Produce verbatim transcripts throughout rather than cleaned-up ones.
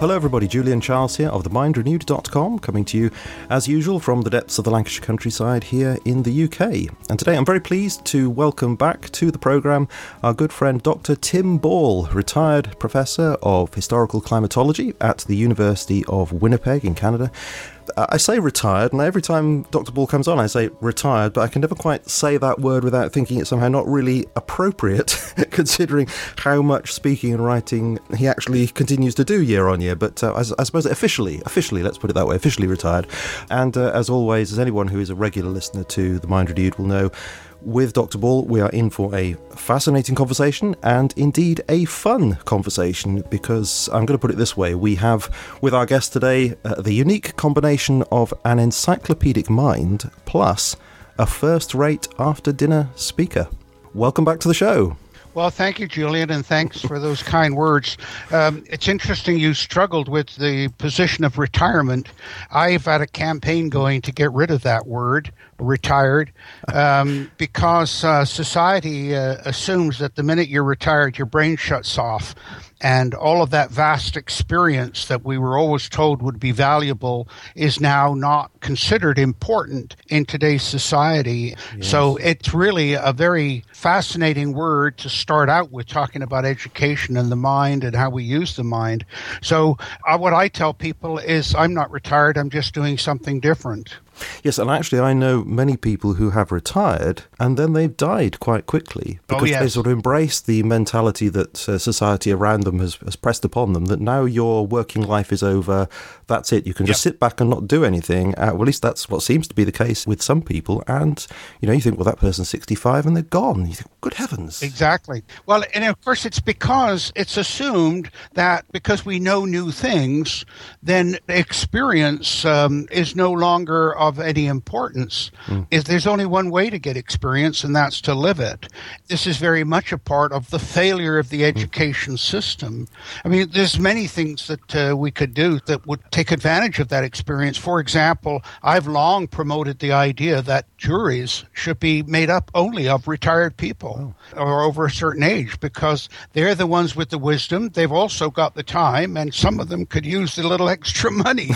Hello everybody, Julian Charles here of the mind renewed dot com, coming to you as usual from the depths of the Lancashire countryside here in the U K. And today I'm very pleased to welcome back to the programme our good friend Doctor Tim Ball, retired Professor of Historical Climatology at the University of Winnipeg in Canada. I say retired, and every time Doctor Ball comes on I say retired, but I can never quite say that word without thinking it's somehow not really appropriate, considering how much speaking and writing he actually continues to do year on year. But uh, I, I suppose officially, officially, let's put it that way, officially retired. And uh, as always, as anyone who is a regular listener to The Mind Renewed will know, with Doctor Ball, we are in for a fascinating conversation and indeed a fun conversation, because I'm going to put it this way. We have with our guest today uh, the unique combination of an encyclopedic mind plus a first-rate after-dinner speaker. Welcome back to the show. Well, thank you, Julian, and thanks for those kind words. Um, it's interesting you struggled with the position of retirement. I've had a campaign going to get rid of that word, retired, um, because uh, society uh, assumes that the minute you're retired, your brain shuts off. And all of that vast experience that we were always told would be valuable is now not considered important in today's society. Yes. So it's really a very fascinating word to start out with, talking about education and the mind and how we use the mind. So uh, what I tell people is I'm not retired, I'm just doing something different. Yes, and actually I know many people who have retired and then they've died quite quickly because oh, yes. they sort of embraced the mentality that uh, society around them has, has pressed upon them, that now your working life is over, that's it, you can just yep. sit back and not do anything. Uh, well, at least that's what seems to be the case with some people. And, you know, you think, well, that person's sixty-five and they're gone. You think, good heavens. Exactly. Well, and of course it's because it's assumed that because we know new things, then experience um, is no longer of any importance. Mm. Is there's only one way to get experience, and that's to live it. This is very much a part of the failure of the education mm. system. I mean, there's many things that uh, we could do that would take advantage of that experience. For example, I've long promoted the idea that juries should be made up only of retired people oh. or over a certain age, because they're the ones with the wisdom. They've also got the time, and some of them could use a little extra money.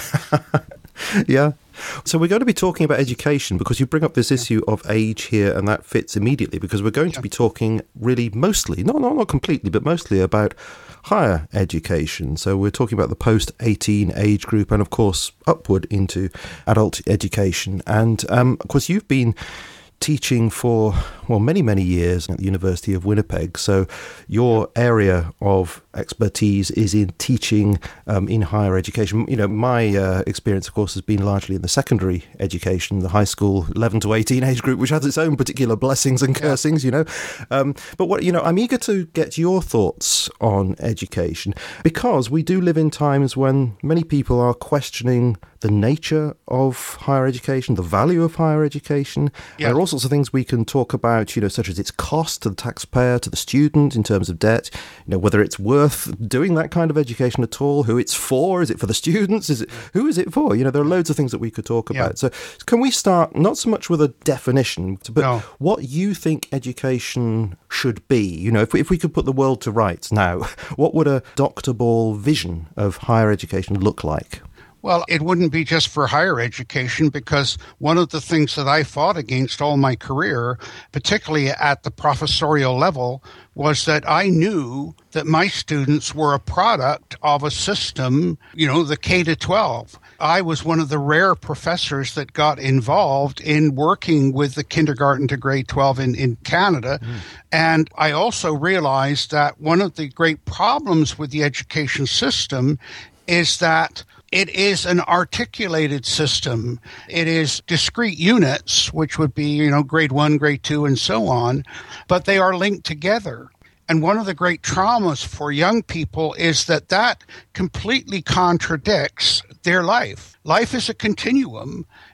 Yeah. So we're going to be talking about education because you bring up this issue of age here, and that fits immediately because we're going to be talking really mostly, not, not, not completely, but mostly about higher education. So we're talking about the post eighteen age group and, of course, upward into adult education. And, um, of course, you've been teaching for, well, many, many years at the University of Winnipeg. So your area of expertise is in teaching um, in higher education. You know, my uh, experience, of course, has been largely in the secondary education, the high school eleven to eighteen age group, which has its own particular blessings and cursings, you know. Um, but, what you know, I'm eager to get your thoughts on education, because we do live in times when many people are questioning the nature of higher education, the value of higher education. Yeah. There are all sorts of things we can talk about, you know, such as its cost to the taxpayer, to the student in terms of debt, you know, whether it's worth doing that kind of education at all, who it's for, is it for the students, is it, who is it for? You know, there are loads of things that we could talk about. Yeah. So can we start not so much with a definition, but no. what you think education should be? You know, if we, if we could put the world to rights now, what would a Doctor Ball vision of higher education look like? Well, it wouldn't be just for higher education, because one of the things that I fought against all my career, particularly at the professorial level, was that I knew that my students were a product of a system, you know, the K to twelve. I was one of the rare professors that got involved in working with the kindergarten to grade twelve in, in Canada. Mm. And I also realized that one of the great problems with the education system is that it is an articulated system. It is discrete units, which would be, you know, grade one, grade two, and so on, but they are linked together. And one of the great traumas for young people is that that completely contradicts their life. Life is a continuum,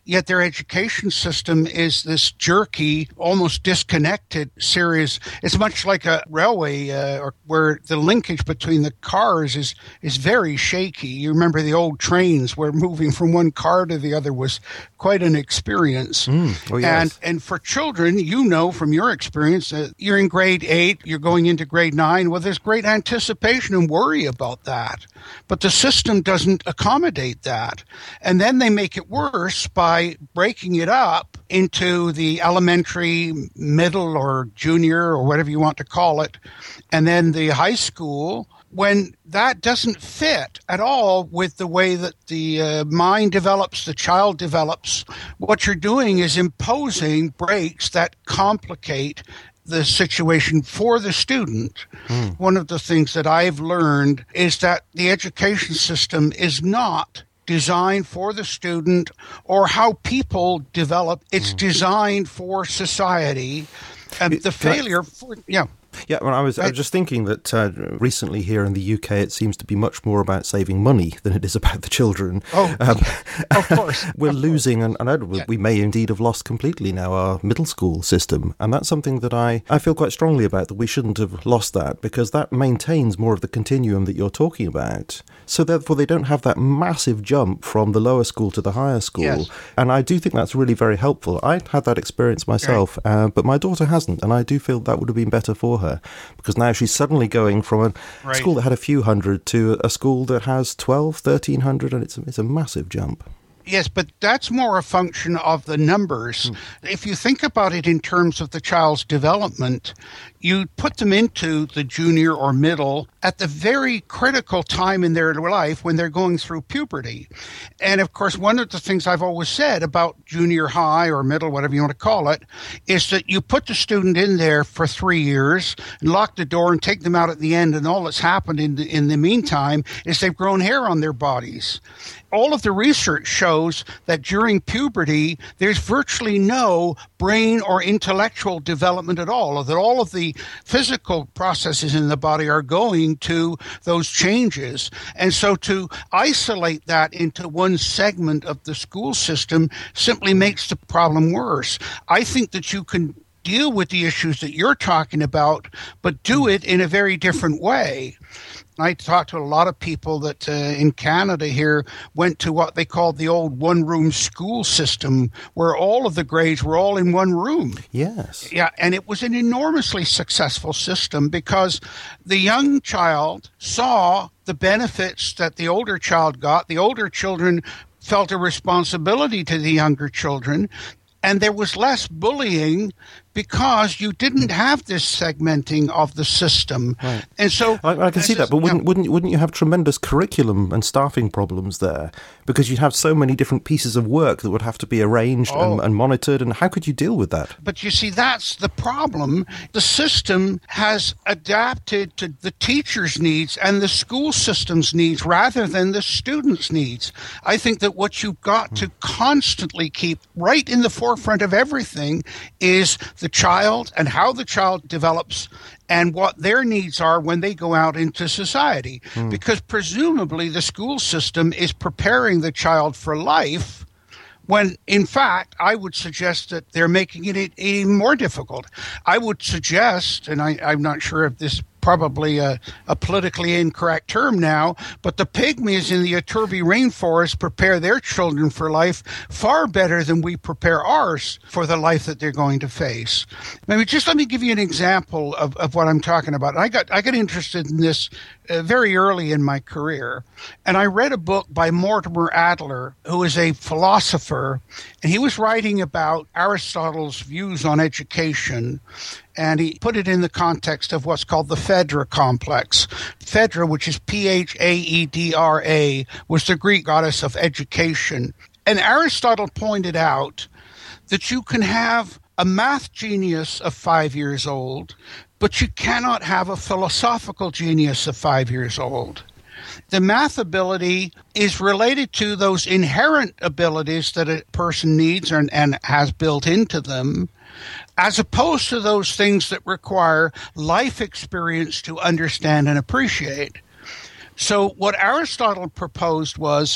yet their education system is this jerky, almost disconnected series. It's much like a railway uh, or where the linkage between the cars is, is very shaky. You remember the old trains where moving from one car to the other was quite an experience. Mm. Oh, yes. And and for children, you know from your experience, uh, you're in grade eight, you're going into grade nine. Well, there's great anticipation and worry about that. But the system doesn't accommodate that. And then they make it worse by breaking it up into the elementary, middle, or junior, or whatever you want to call it, and then the high school, when that doesn't fit at all with the way that the uh, mind develops, the child develops. What you're doing is imposing breaks that complicate the situation for the student. Mm. One of the things that I've learned is that the education system is not designed for the student or how people develop. It's mm. designed for society. And the failure, for, yeah. Yeah, well, I was I was just thinking that uh, recently here in the U K, it seems to be much more about saving money than it is about the children. Oh, um, of course. We're of losing, course. and, and yeah. we may indeed have lost completely now our middle school system. And that's something that I, I feel quite strongly about, that we shouldn't have lost that, because that maintains more of the continuum that you're talking about. So therefore, they don't have that massive jump from the lower school to the higher school. Yes. And I do think that's really very helpful. I had that experience myself, right. uh, but my daughter hasn't, and I do feel that would have been better for her. Because now she's suddenly going from a right. school that had a few hundred to a school that has twelve, thirteen hundred, and it's a, it's a massive jump. Yes, but that's more a function of the numbers. Hmm. If you think about it in terms of the child's development, you put them into the junior or middle at the very critical time in their life when they're going through puberty. And of course, one of the things I've always said about junior high or middle, whatever you want to call it, is that you put the student in there for three years, and lock the door and take them out at the end, and all that's happened in the, in the meantime is they've grown hair on their bodies. All of the research shows that during puberty, there's virtually no brain or intellectual development at all, or that all of the physical processes in the body are going to those changes. And so to isolate that into one segment of the school system simply makes the problem worse. I think that you can deal with the issues that you're talking about, but do it in a very different way. I talked to a lot of people that uh, in Canada here went to what they called the old one-room school system, where all of the grades were all in one room. Yes. Yeah, and it was an enormously successful system because the young child saw the benefits that the older child got. The older children felt a responsibility to the younger children, and there was less bullying because you didn't have this segmenting of the system. Right. And so I, I can see that, but wouldn't, yeah. wouldn't wouldn't you have tremendous curriculum and staffing problems there? Because you'd have so many different pieces of work that would have to be arranged oh. and, and monitored, and how could you deal with that? But you see, that's the problem. The system has adapted to the teacher's needs and the school system's needs rather than the student's needs. I think that what you've got hmm. to constantly keep right in the forefront of everything is the child and how the child develops and what their needs are when they go out into society. Mm. Because presumably the school system is preparing the child for life when, in fact, I would suggest that they're making it even more difficult. I would suggest, and I, I'm not sure if this probably a, a politically incorrect term now, but the pygmies in the Turvy rainforest prepare their children for life far better than we prepare ours for the life that they're going to face. Maybe just let me give you an example of, of what I'm talking about. I got I got interested in this uh, very early in my career, and I read a book by Mortimer Adler, who is a philosopher, and he was writing about Aristotle's views on education. And he put it in the context of what's called the Phaedra complex. Phaedra, which is P H A E D R A, was the Greek goddess of education. And Aristotle pointed out that you can have a math genius of five years old, but you cannot have a philosophical genius of five years old. The math ability is related to those inherent abilities that a person needs and, and has built into them, as opposed to those things that require life experience to understand and appreciate. So what Aristotle proposed was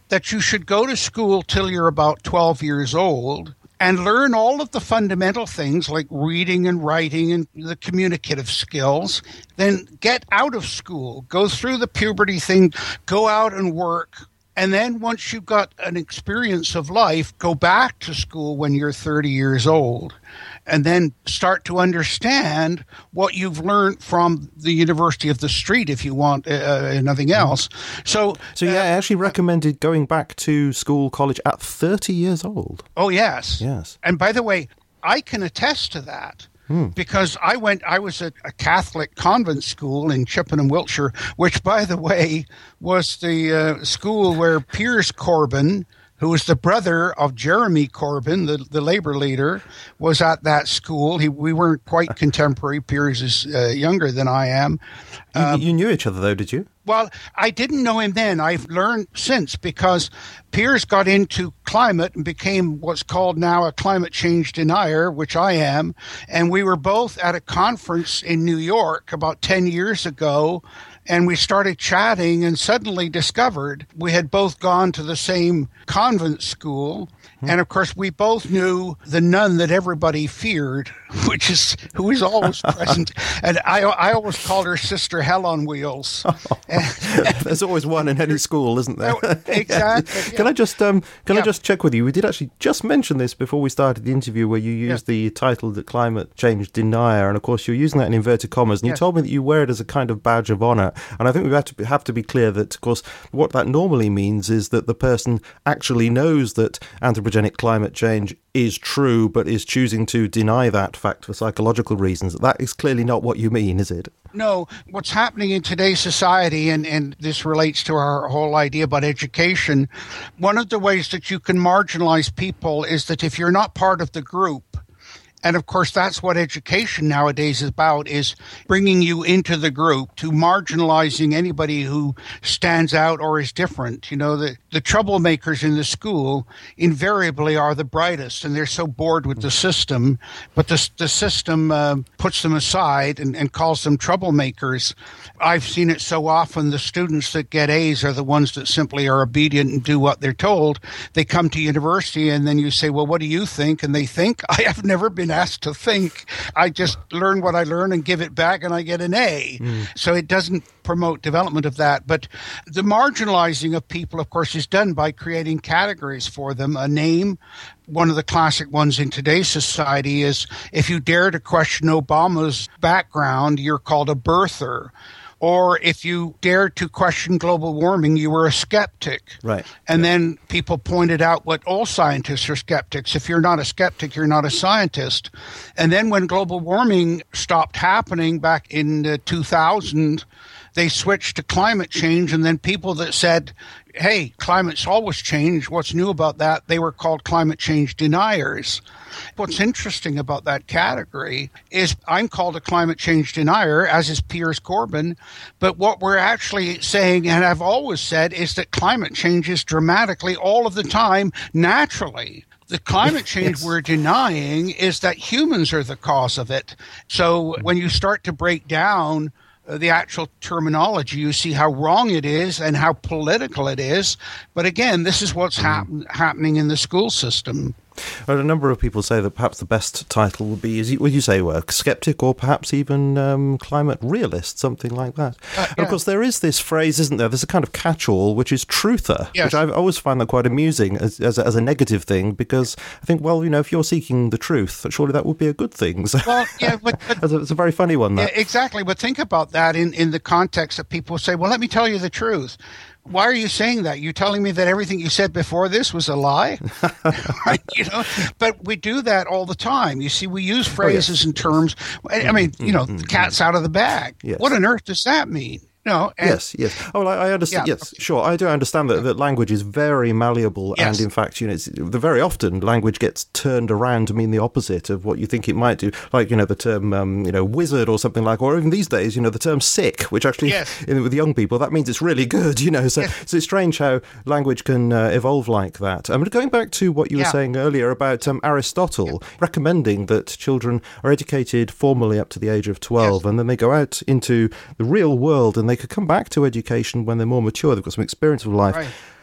that you should go to school till you're about twelve years old and learn all of the fundamental things like reading and writing and the communicative skills, then get out of school, go through the puberty thing, go out and work. And then once you've got an experience of life, go back to school when you're thirty years old. And then start to understand what you've learned from the University of the Street, if you want, uh, nothing else. So, so yeah, uh, I actually recommended going back to school, college at thirty years old. Oh, yes. Yes. And by the way, I can attest to that. Hmm. Because I went, I was at a Catholic convent school in Chippenham, Wiltshire, which, by the way, was the uh, school where Piers Corbyn, who was the brother of Jeremy Corbyn, the, the Labour leader, was at that school. He, we weren't quite contemporary. Piers is uh, younger than I am. You, um, you knew each other, though, did you? Well, I didn't know him then. I've learned since, because Piers got into climate and became what's called now a climate change denier, which I am. And we were both at a conference in New York about ten years ago. And we started chatting and suddenly discovered we had both gone to the same convent school. Hmm. And of course, we both knew the nun that everybody feared, which is who is always present. And I, I always called her Sister Hell on Wheels. Oh, and, there's always one in any school, isn't there? Exactly. Yeah. Can I just um, can yeah. I just check with you? We did actually just mention this before we started the interview, where you used yeah. the title "The Climate Change Denier," and of course you're using that in inverted commas. And you yes. told me that you wear it as a kind of badge of honour. And I think we have to be, have to be clear that, of course, what that normally means is that the person actually knows that anthropogenic climate change is true, but is choosing to deny that fact for psychological reasons. That is clearly not what you mean, is it? No. What's happening in today's society, and, and this relates to our whole idea about education, one of the ways that you can marginalize people is that if you're not part of the group, and of course, that's what education nowadays is about, is bringing you into the group, to marginalizing anybody who stands out or is different. You know, the, the troublemakers in the school invariably are the brightest, and they're so bored with the system, but the, the system uh, puts them aside and, and calls them troublemakers. I've seen it so often. The students that get A's are the ones that simply are obedient and do what they're told. They come to university, and then you say, well, what do you think? And they think, I have never been asked to think. I just learn what I learn and give it back, and I get an A. Mm. So it doesn't promote development of that. But the marginalizing of people, of course, is done by creating categories for them. A name, one of the classic ones in today's society is, if you dare to question Obama's background, you're called a birther. Or if you dared to question global warming, you were a skeptic. Right. And yeah. then people pointed out what all scientists are skeptics. If you're not a skeptic, you're not a scientist. And then when global warming stopped happening back in uh, two thousand, they switched to climate change. And then people that said, hey, climate's always changed, what's new about that? They were called climate change deniers. What's interesting about that category is I'm called a climate change denier, as is Piers Corbyn. But what we're actually saying, and I've always said, is that climate changes dramatically all of the time, naturally. The climate change yes. we're denying is that humans are the cause of it. So when you start to break down the actual terminology, you see how wrong it is and how political it is. But again, this is what's hap- happening in the school system. Well, a number of people say that perhaps the best title would be, is, would you say, well, skeptic, or perhaps even um, climate realist, something like that. Uh, and yeah. of course, there is this phrase, isn't there? There's a kind of catch-all, which is truther, yes. which I always find that quite amusing as, as, a, as a negative thing, because I think, well, you know, if you're seeking the truth, surely that would be a good thing. So well, yeah, but, but it's, a, it's a very funny one, that. Yeah, exactly. But think about that in, in the context that people say, well, let me tell you the truth. Why are you saying that? You're telling me that everything you said before this was a lie? Right? You know, but we do that all the time. You see, we use phrases oh, yes. and terms. I mean, you know, the cat's out of the bag. Yes. What on earth does that mean? No, and, yes, yes. Oh, well, I, I understand. Yeah, yes, okay. Sure. I do understand that, that language is very malleable, yes. and in fact, you know, it's, very often language gets turned around to mean the opposite of what you think it might do. Like, you know, the term, um, you know, wizard or something like, or even these days, you know, the term sick, which actually, yes. in, with young people, that means it's really good. You know, so, yes. so it's strange how language can uh, evolve like that. Um, going back to what you were yeah. saying earlier about um, Aristotle yeah. recommending that children are educated formally up to the age of twelve, yes. and then they go out into the real world and they could come back to education when they're more mature, they've got some experience of life. Right.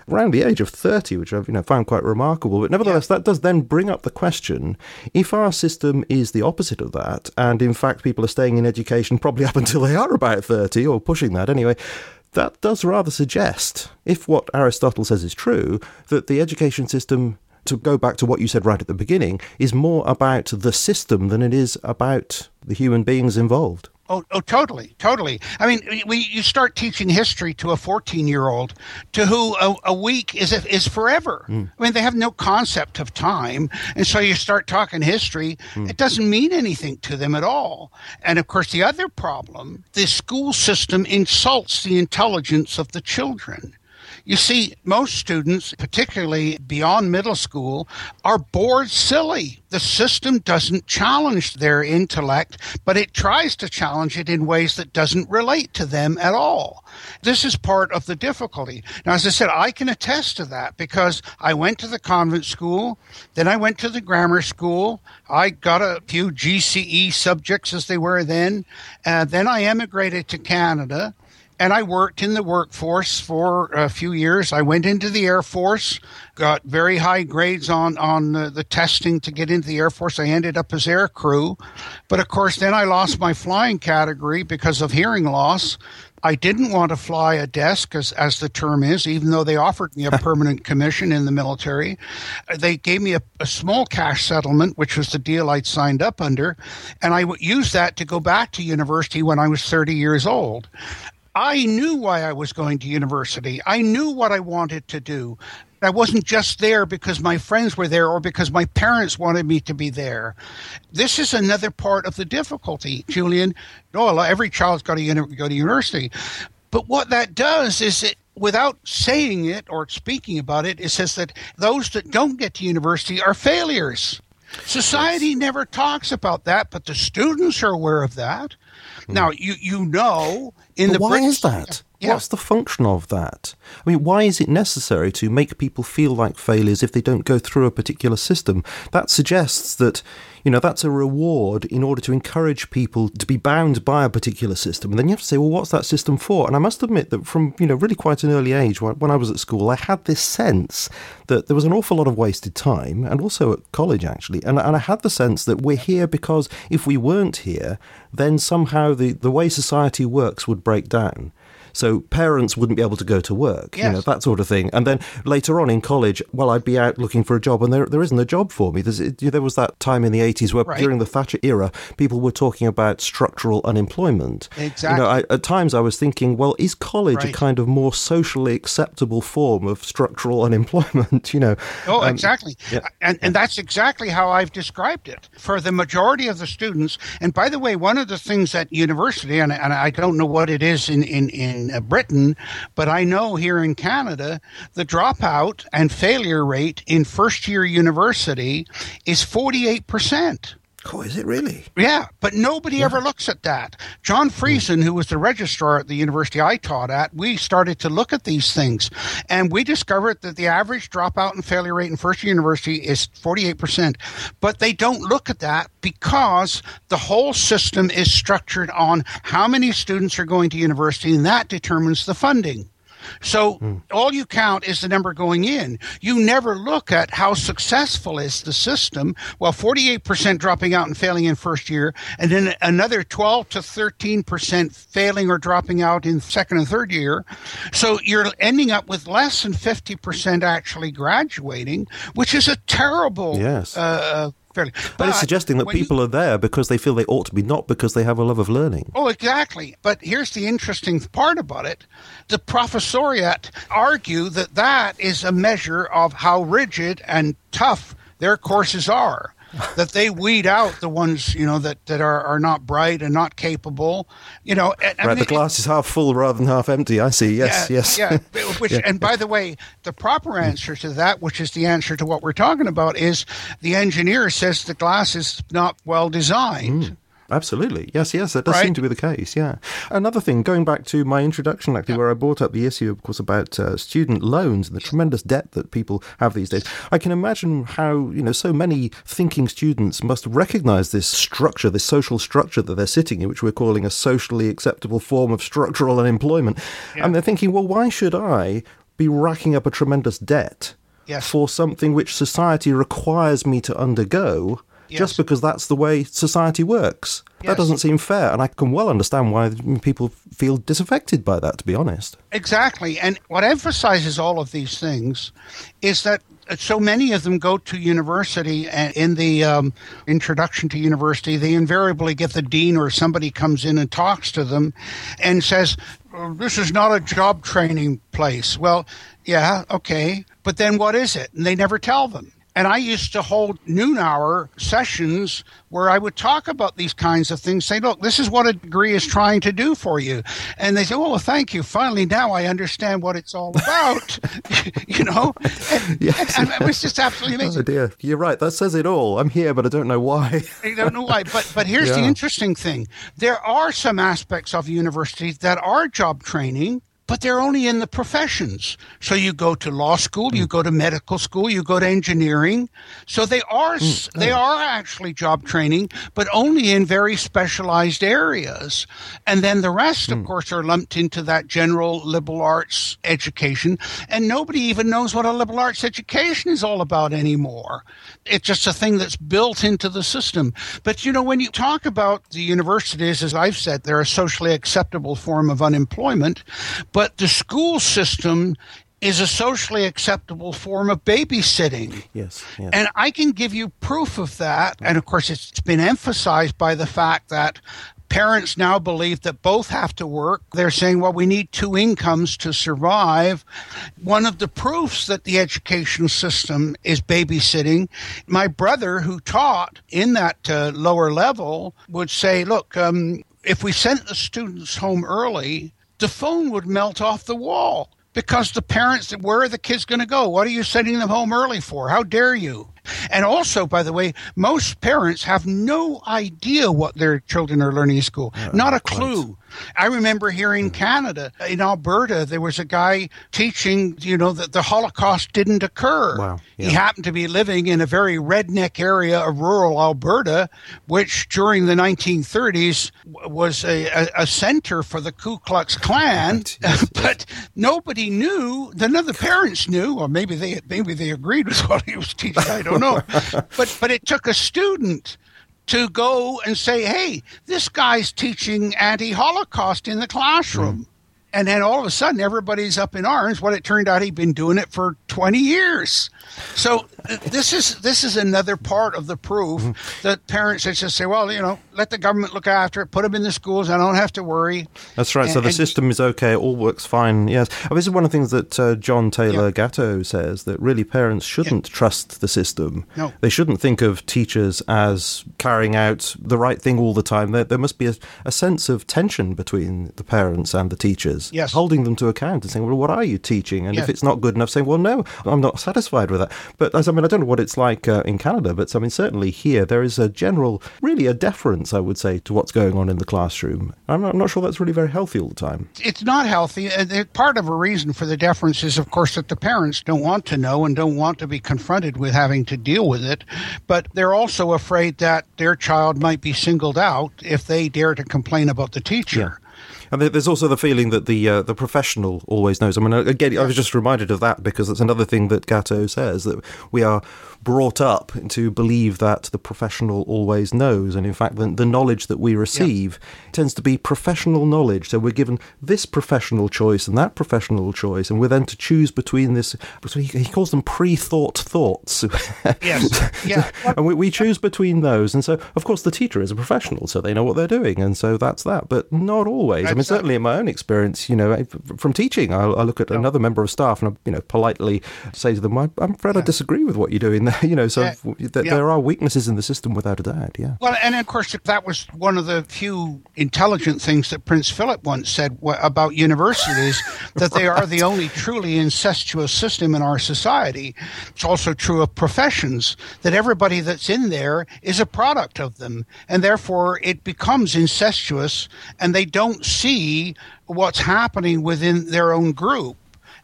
around the age of thirty, which I've you know found quite remarkable. But nevertheless, yeah. that does then bring up the question, if our system is the opposite of that, and in fact people are staying in education probably up until they are about thirty, or pushing that anyway, that does rather suggest, if what Aristotle says is true, that the education system, to go back to what you said right at the beginning, is more about the system than it is about the human beings involved. Oh, oh, totally, totally. I mean, we, you start teaching history to a fourteen-year-old to who a, a week is is forever. Mm. I mean, they have no concept of time. And so you start talking history, mm. it doesn't mean anything to them at all. And, of course, the other problem, the school system insults the intelligence of the children. You see, most students, particularly beyond middle school, are bored silly. The system doesn't challenge their intellect, but it tries to challenge it in ways that doesn't relate to them at all. This is part of the difficulty. Now, as I said, I can attest to that because I went to the convent school, then I went to the grammar school. I got a few G C E subjects as they were then. Uh, then I emigrated to Canada. And I worked in the workforce for a few years. I went into the Air Force, got very high grades on, on the, the testing to get into the Air Force. I ended up as air crew. But, of course, then I lost my flying category because of hearing loss. I didn't want to fly a desk, as, as the term is, even though they offered me a permanent commission in the military. They gave me a, a small cash settlement, which was the deal I'd signed up under, and I would use that to go back to university when I was thirty years old. I knew why I was going to university. I knew what I wanted to do. I wasn't just there because my friends were there or because my parents wanted me to be there. This is another part of the difficulty, Julian. Oh, every child's got to go to university. But what that does is it, without saying it or speaking about it, it says that those that don't get to university are failures. Society yes. never talks about that, but the students are aware of that. Now, you you know... in but the why British, is that? Yeah. What's the function of that? I mean, why is it necessary to make people feel like failures if they don't go through a particular system? That suggests that, you know, that's a reward in order to encourage people to be bound by a particular system. And then you have to say, well, what's that system for? And I must admit that from, you know, really quite an early age, when I was at school, I had this sense that there was an awful lot of wasted time, and also at college, actually. And, and I had the sense that we're here because if we weren't here, then somehow the, the way society works would break down. So parents wouldn't be able to go to work, yes. you know, that sort of thing. And then later on in college, well, I'd be out looking for a job and there there isn't a job for me. There's, it, there was that time in the eighties where right. during the Thatcher era, people were talking about structural unemployment. Exactly. You know, I, at times I was thinking, well, is college right. a kind of more socially acceptable form of structural unemployment, you know? Oh, um, exactly. Yeah. And, and that's exactly how I've described it. For the majority of the students, and by the way, one of the things at university, and, and I don't know what it is in, in, in Britain, but I know here in Canada, the dropout and failure rate in first-year university is forty-eight percent. Oh, is it really? Yeah, but nobody yeah. ever looks at that. John Friesen, who was the registrar at the university I taught at, we started to look at these things, and we discovered that the average dropout and failure rate in first-year university is forty-eight percent. But they don't look at that because the whole system is structured on how many students are going to university, and that determines the funding. So mm. all you count is the number going in. You never look at how successful is the system. Well, forty-eight percent dropping out and failing in first year, and then another twelve to thirteen percent failing or dropping out in second and third year. So you're ending up with less than fifty percent actually graduating, which is a terrible yes. uh Fairly. But, but it's suggesting that people you, are there because they feel they ought to be, not because they have a love of learning. Oh, exactly. But here's the interesting part about it. The professoriate argue that that is a measure of how rigid and tough their courses are. That they weed out the ones, you know, that, that are, are not bright and not capable, you know. And, right, I mean, the glass is half full rather than half empty. I see. Yes, yeah, yes. Yeah. Which, yeah. And by the way, the proper answer to that, which is the answer to what we're talking about, is the engineer says the glass is not well designed. Mm. Absolutely. Yes, yes, that does right. seem to be the case, yeah. Another thing, going back to my introduction, actually, yeah. where I brought up the issue, of course, about uh, student loans and the tremendous debt that people have these days, I can imagine how, you know, so many thinking students must recognise this structure, this social structure that they're sitting in, which we're calling a socially acceptable form of structural unemployment. Yeah. And they're thinking, well, why should I be racking up a tremendous debt yes. for something which society requires me to undergo yes. just because that's the way society works. Yes. That doesn't seem fair, and I can well understand why people feel disaffected by that, to be honest. Exactly, and what emphasizes all of these things is that so many of them go to university, and in the um, introduction to university, they invariably get the dean or somebody comes in and talks to them and says, this is not a job training place. Well, yeah, okay, but then what is it? And they never tell them. And I used to hold noon hour sessions where I would talk about these kinds of things, say, look, this is what a degree is trying to do for you. And they say, oh, well, thank you. Finally, now I understand what it's all about, you know? And, yes. and, and it was just absolutely amazing. Oh, dear. You're right. That says it all. I'm here, but I don't know why. I don't know why. But, but here's yeah. the interesting thing. There are some aspects of universities that are job training, but they're only in the professions. So you go to law school, mm. you go to medical school, you go to engineering. So they are mm. they are actually job training, but only in very specialized areas. And then the rest, mm. of course, are lumped into that general liberal arts education. And nobody even knows what a liberal arts education is all about anymore. It's just a thing that's built into the system. But, you know, when you talk about the universities, as I've said, they're a socially acceptable form of unemployment. But the school system is a socially acceptable form of babysitting. Yes, yes. And I can give you proof of that. And, of course, it's been emphasized by the fact that parents now believe that both have to work. They're saying, well, we need two incomes to survive. One of the proofs that the education system is babysitting, my brother who taught in that uh, lower level would say, look, um, if we sent the students home early, the phone would melt off the wall because the parents, where are the kids going to go? What are you sending them home early for? How dare you? And also, by the way, most parents have no idea what their children are learning in school. Uh, Not a clue. Quite. I remember here in Canada, in Alberta, there was a guy teaching, you know, that the Holocaust didn't occur. Wow. Yeah. He happened to be living in a very redneck area of rural Alberta, which during the nineteen thirties was a, a, a center for the Ku Klux Klan. Right. Yes, but yes. nobody knew. None of the parents knew, or maybe they maybe they agreed with what he was teaching. I don't know. but but it took a student to go and say, hey, this guy's teaching anti-Holocaust in the classroom. Mm. And then all of a sudden, everybody's up in arms. Well, it turned out he'd been doing it for twenty years. So uh, this is this is another part of the proof mm-hmm. that parents just say, well, you know, let the government look after it, put them in the schools, I don't have to worry. That's right. And, so the and, system is okay. It all works fine. Yes. Oh, this is one of the things that uh, John Taylor yeah. Gatto says, that really parents shouldn't yeah. trust the system. No. They shouldn't think of teachers as carrying out the right thing all the time. There, there must be a, a sense of tension between the parents and the teachers. Yes. Holding them to account and saying, well, what are you teaching? And yes. if it's not good enough, saying, well, no, I'm not satisfied with that. But I mean, I don't know what it's like uh, in Canada, but I mean, certainly here, there is a general, really a deference, I would say, to what's going on in the classroom. I'm not, I'm not sure that's really very healthy all the time. It's not healthy. And part of a reason for the deference is, of course, that the parents don't want to know and don't want to be confronted with having to deal with it. But they're also afraid that their child might be singled out if they dare to complain about the teacher. Yeah. And there's also the feeling that the uh, the professional always knows. I mean, again, I was just reminded of that because it's another thing that Gatto says, that we are brought up to believe that the professional always knows. And in fact, the, the knowledge that we receive yeah. tends to be professional knowledge. So we're given this professional choice and that professional choice, and we're then to choose between this. So he, he calls them pre-thought thoughts. Yes. Yeah. And we, we choose between those. And so, of course, the teacher is a professional, so they know what they're doing. And so that's that. But not always. I mean, certainly in my own experience, you know, from teaching, I, I look at no. another member of staff and I, you know, politely say to them, I'm afraid yeah. I disagree with what you're doing there. You know, so yeah. th- yeah. there are weaknesses in the system without a doubt, yeah. Well, and of course, that was one of the few intelligent things that Prince Philip once said w- about universities, that they right. are the only truly incestuous system in our society. It's also true of professions, that everybody that's in there is a product of them, and therefore it becomes incestuous, and they don't see what's happening within their own group.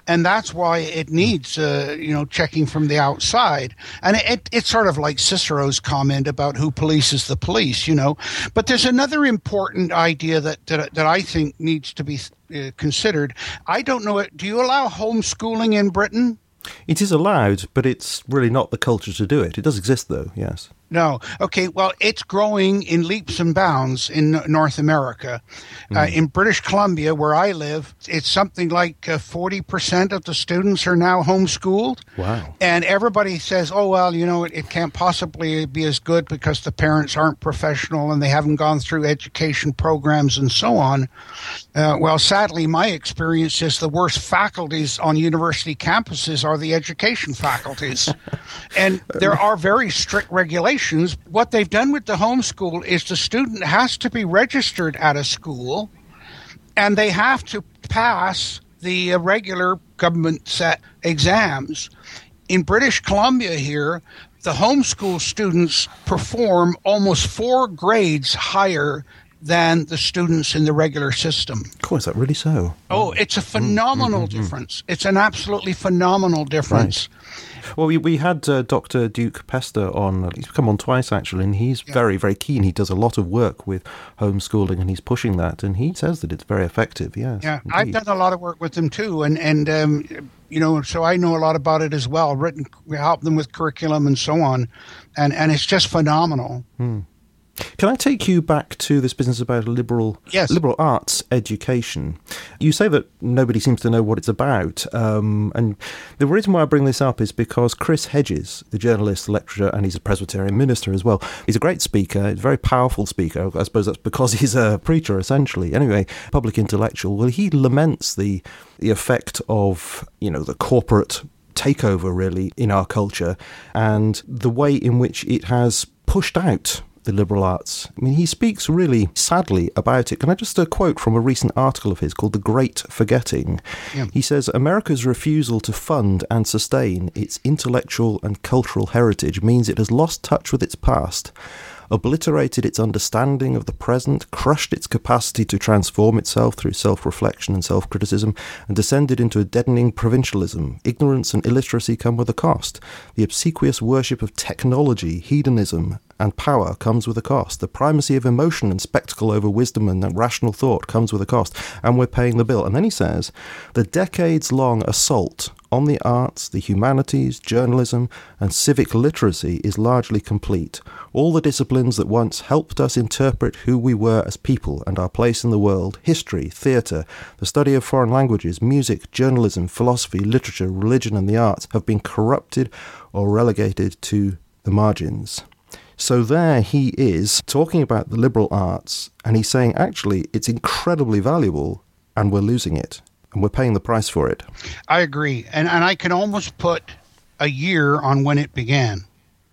And that's why it needs, uh, you know, checking from the outside. And it, it, it's sort of like Cicero's comment about who polices the police, you know. But there's another important idea that, that, that I think needs to be uh, considered. I don't know, do you allow homeschooling in Britain? It is allowed, but it's really not the culture to do it. It does exist, though, yes. No. Okay, well, it's growing in leaps and bounds in North America. Mm. Uh, in British Columbia, where I live, it's something like uh, forty percent of the students are now homeschooled. Wow. And everybody says, oh, well, you know, it, it can't possibly be as good because the parents aren't professional and they haven't gone through education programs and so on. Uh, well, sadly, my experience is the worst faculties on university campuses are the education faculties. And there are very strict regulations. What they've done with the homeschool is the student has to be registered at a school and they have to pass the regular government set exams. In British Columbia here, the homeschool students perform almost four grades higher than the students in the regular system. Cool, is that really so? Oh, it's a phenomenal mm-hmm. difference. It's an absolutely phenomenal difference. Right. Well, we we had uh, Doctor Duke Pester on, he's come on twice actually, and he's yeah. very, very keen. He does a lot of work with homeschooling and he's pushing that, and he says that it's very effective, yes. Yeah, indeed. I've done a lot of work with them too, and, and um, you know, so I know a lot about it as well, written, help them with curriculum and so on, and, and it's just phenomenal. Hmm. Can I take you back to this business about liberal yes. liberal arts education? You say that nobody seems to know what it's about. Um, and the reason why I bring this up is because Chris Hedges, the journalist, the lecturer, and he's a Presbyterian minister as well. He's a great speaker, a very powerful speaker. I suppose that's because he's a preacher, essentially. Anyway, public intellectual. Well, he laments the the effect of, you know, the corporate takeover, really, in our culture and the way in which it has pushed out the liberal arts. I mean, he speaks really sadly about it. Can I just uh, quote from a recent article of his called The Great Forgetting? Yeah. He says, America's refusal to fund and sustain its intellectual and cultural heritage means it has lost touch with its past, obliterated its understanding of the present, crushed its capacity to transform itself through self-reflection and self-criticism, and descended into a deadening provincialism. Ignorance and illiteracy come with a cost. The obsequious worship of technology, hedonism, and power comes with a cost. The primacy of emotion and spectacle over wisdom and rational thought comes with a cost, and we're paying the bill. And then he says, the decades-long assault on the arts, the humanities, journalism, and civic literacy is largely complete. All the disciplines that once helped us interpret who we were as people and our place in the world, history, theatre, the study of foreign languages, music, journalism, philosophy, literature, religion, and the arts, have been corrupted or relegated to the margins. So there he is talking about the liberal arts, and he's saying, actually, it's incredibly valuable, and we're losing it, and we're paying the price for it. I agree. And, and I can almost put a year on when it began.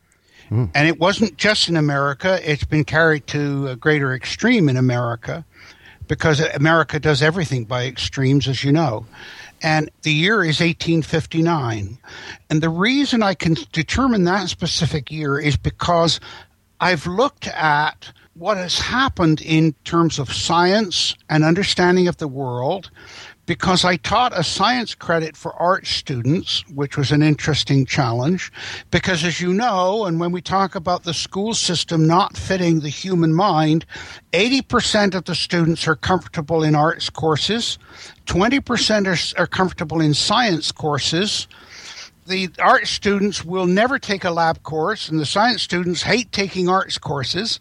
Mm. And it wasn't just in America. It's been carried to a greater extreme in America, because America does everything by extremes, as you know. And the year is eighteen fifty-nine. And the reason I can determine that specific year is because I've looked at what has happened in terms of science and understanding of the world, because I taught a science credit for art students, which was an interesting challenge, because as you know, and when we talk about the school system not fitting the human mind, eighty percent of the students are comfortable in arts courses, twenty percent are, are comfortable in science courses. The art students will never take a lab course, and the science students hate taking arts courses,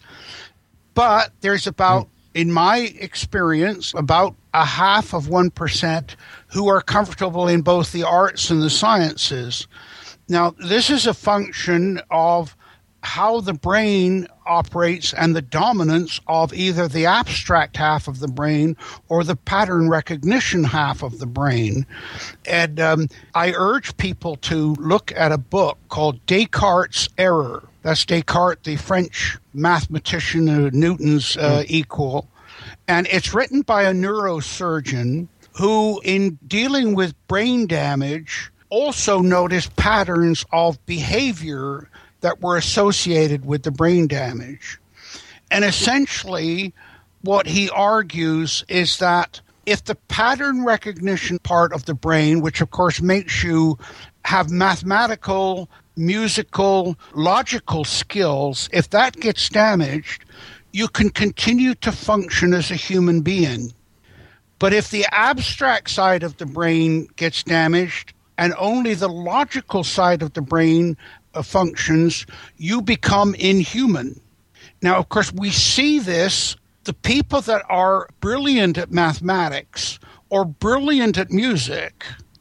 but there's about, in my experience, about a half of one percent who are comfortable in both the arts and the sciences. Now, this is a function of how the brain operates and the dominance of either the abstract half of the brain or the pattern recognition half of the brain. And um, I urge people to look at a book called Descartes' Error. That's Descartes, the French mathematician, uh, Newton's uh, mm. equal. And it's written by a neurosurgeon who, in dealing with brain damage, also noticed patterns of behavior that were associated with the brain damage. And essentially, what he argues is that if the pattern recognition part of the brain, which of course makes you have mathematical, musical, logical skills, if that gets damaged, you can continue to function as a human being. But if the abstract side of the brain gets damaged and only the logical side of the brain uh, functions, you become inhuman. Now, of course, we see this. The people that are brilliant at mathematics or brilliant at music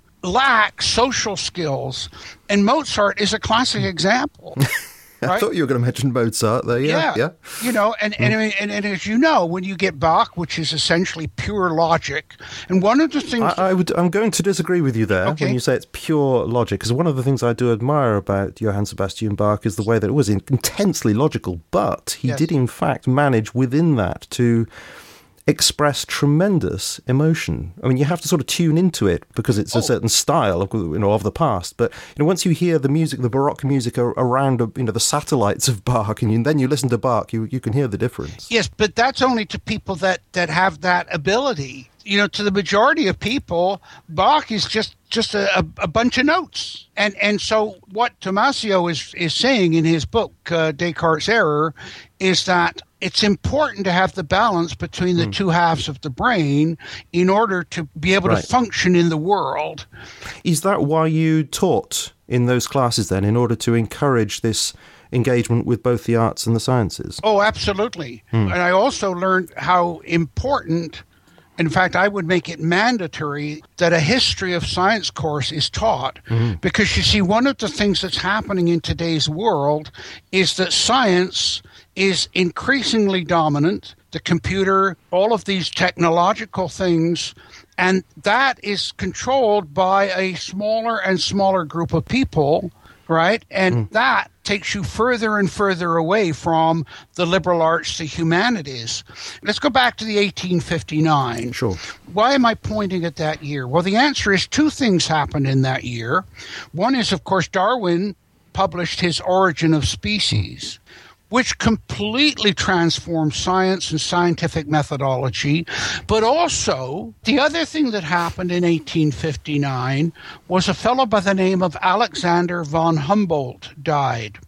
lack social skills. And Mozart is a classic example. I right? thought you were going to mention Mozart there. Yeah, yeah. yeah. You know, and, mm. and, and, and as you know, when you get Bach, which is essentially pure logic, and one of the things... I, I would, I'm going to disagree with you there okay. when you say it's pure logic, because one of the things I do admire about Johann Sebastian Bach is the way that it was intensely logical, but he yes. did in fact manage within that to express tremendous emotion. I mean, you have to sort of tune into it because it's oh. a certain style of, you know, of the past. But you know, once you hear the music, the Baroque music around, you know, the satellites of Bach, and you, then you listen to Bach, you you can hear the difference. Yes, but that's only to people that that have that ability. You know, to the majority of people, Bach is just just a, a bunch of notes. And and so what Tomasio is is saying in his book, uh, Descartes' Error, is that it's important to have the balance between the mm. two halves of the brain in order to be able right. to function in the world. Is that why you taught in those classes then, in order to encourage this engagement with both the arts and the sciences? Oh, absolutely. Mm. And I also learned how important, in fact, I would make it mandatory that a history of science course is taught. Mm-hmm. Because you see, one of the things that's happening in today's world is that science is increasingly dominant, the computer, all of these technological things, and that is controlled by a smaller and smaller group of people, right? And mm. that takes you further and further away from the liberal arts, the humanities. Let's go back to the eighteen fifty-nine. Sure. Why am I pointing at that year? Well, the answer is two things happened in that year. One is, of course, Darwin published his Origin of Species, which completely transformed science and scientific methodology. But also, the other thing that happened in eighteen fifty-nine was a fellow by the name of Alexander von Humboldt died.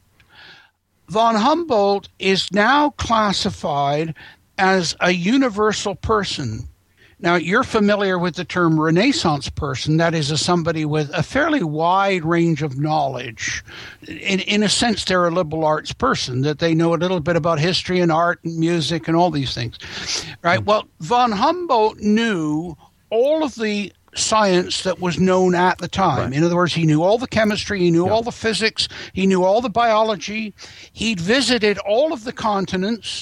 Von Humboldt is now classified as a universal person. Now, you're familiar with the term Renaissance person. That is a somebody with a fairly wide range of knowledge. In, in a sense, they're a liberal arts person, that they know a little bit about history and art and music and all these things. Right? Well, von Humboldt knew all of the science that was known at the time. Right. In other words, he knew all the chemistry, he knew yeah. all the physics, he knew all the biology. He'd visited all of the continents.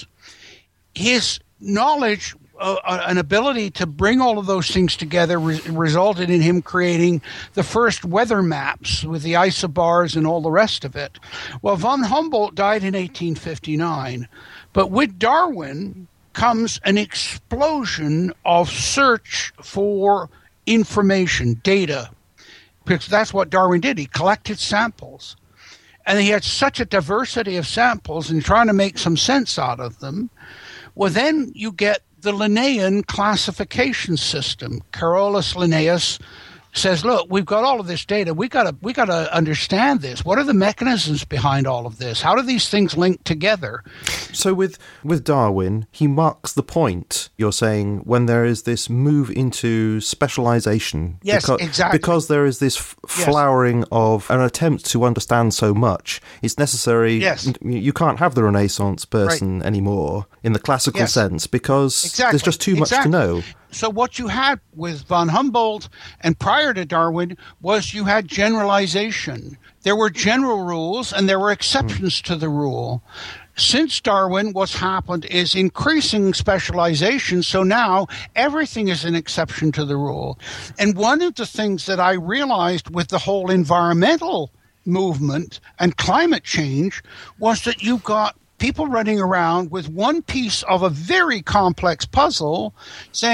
His knowledge, Uh, an ability to bring all of those things together re- resulted in him creating the first weather maps with the isobars and all the rest of it. Well, von Humboldt died in eighteen fifty-nine, but with Darwin comes an explosion of search for information, data, because that's what Darwin did. He collected samples, and he had such a diversity of samples and trying to make some sense out of them. Well, then you get the Linnaean classification system. Carolus Linnaeus says, look, we've got all of this data. We got to we got to understand this. What are the mechanisms behind all of this? How do these things link together? So with with Darwin, he marks the point, you're saying, when there is this move into specialization. Yes, because, exactly. Because there is this f- yes. flowering of an attempt to understand so much. It's necessary. Yes. You can't have the Renaissance person right. anymore in the classical yes. sense because exactly. there's just too much exactly. to know. So what you had with von Humboldt and prior to Darwin was you had generalization. There were general rules and there were exceptions mm. to the rule. Since Darwin, what's happened is increasing specialization, so now everything is an exception to the rule. And one of the things that I realized with the whole environmental movement and climate change was that you got people running around with one piece of a very complex puzzle saying,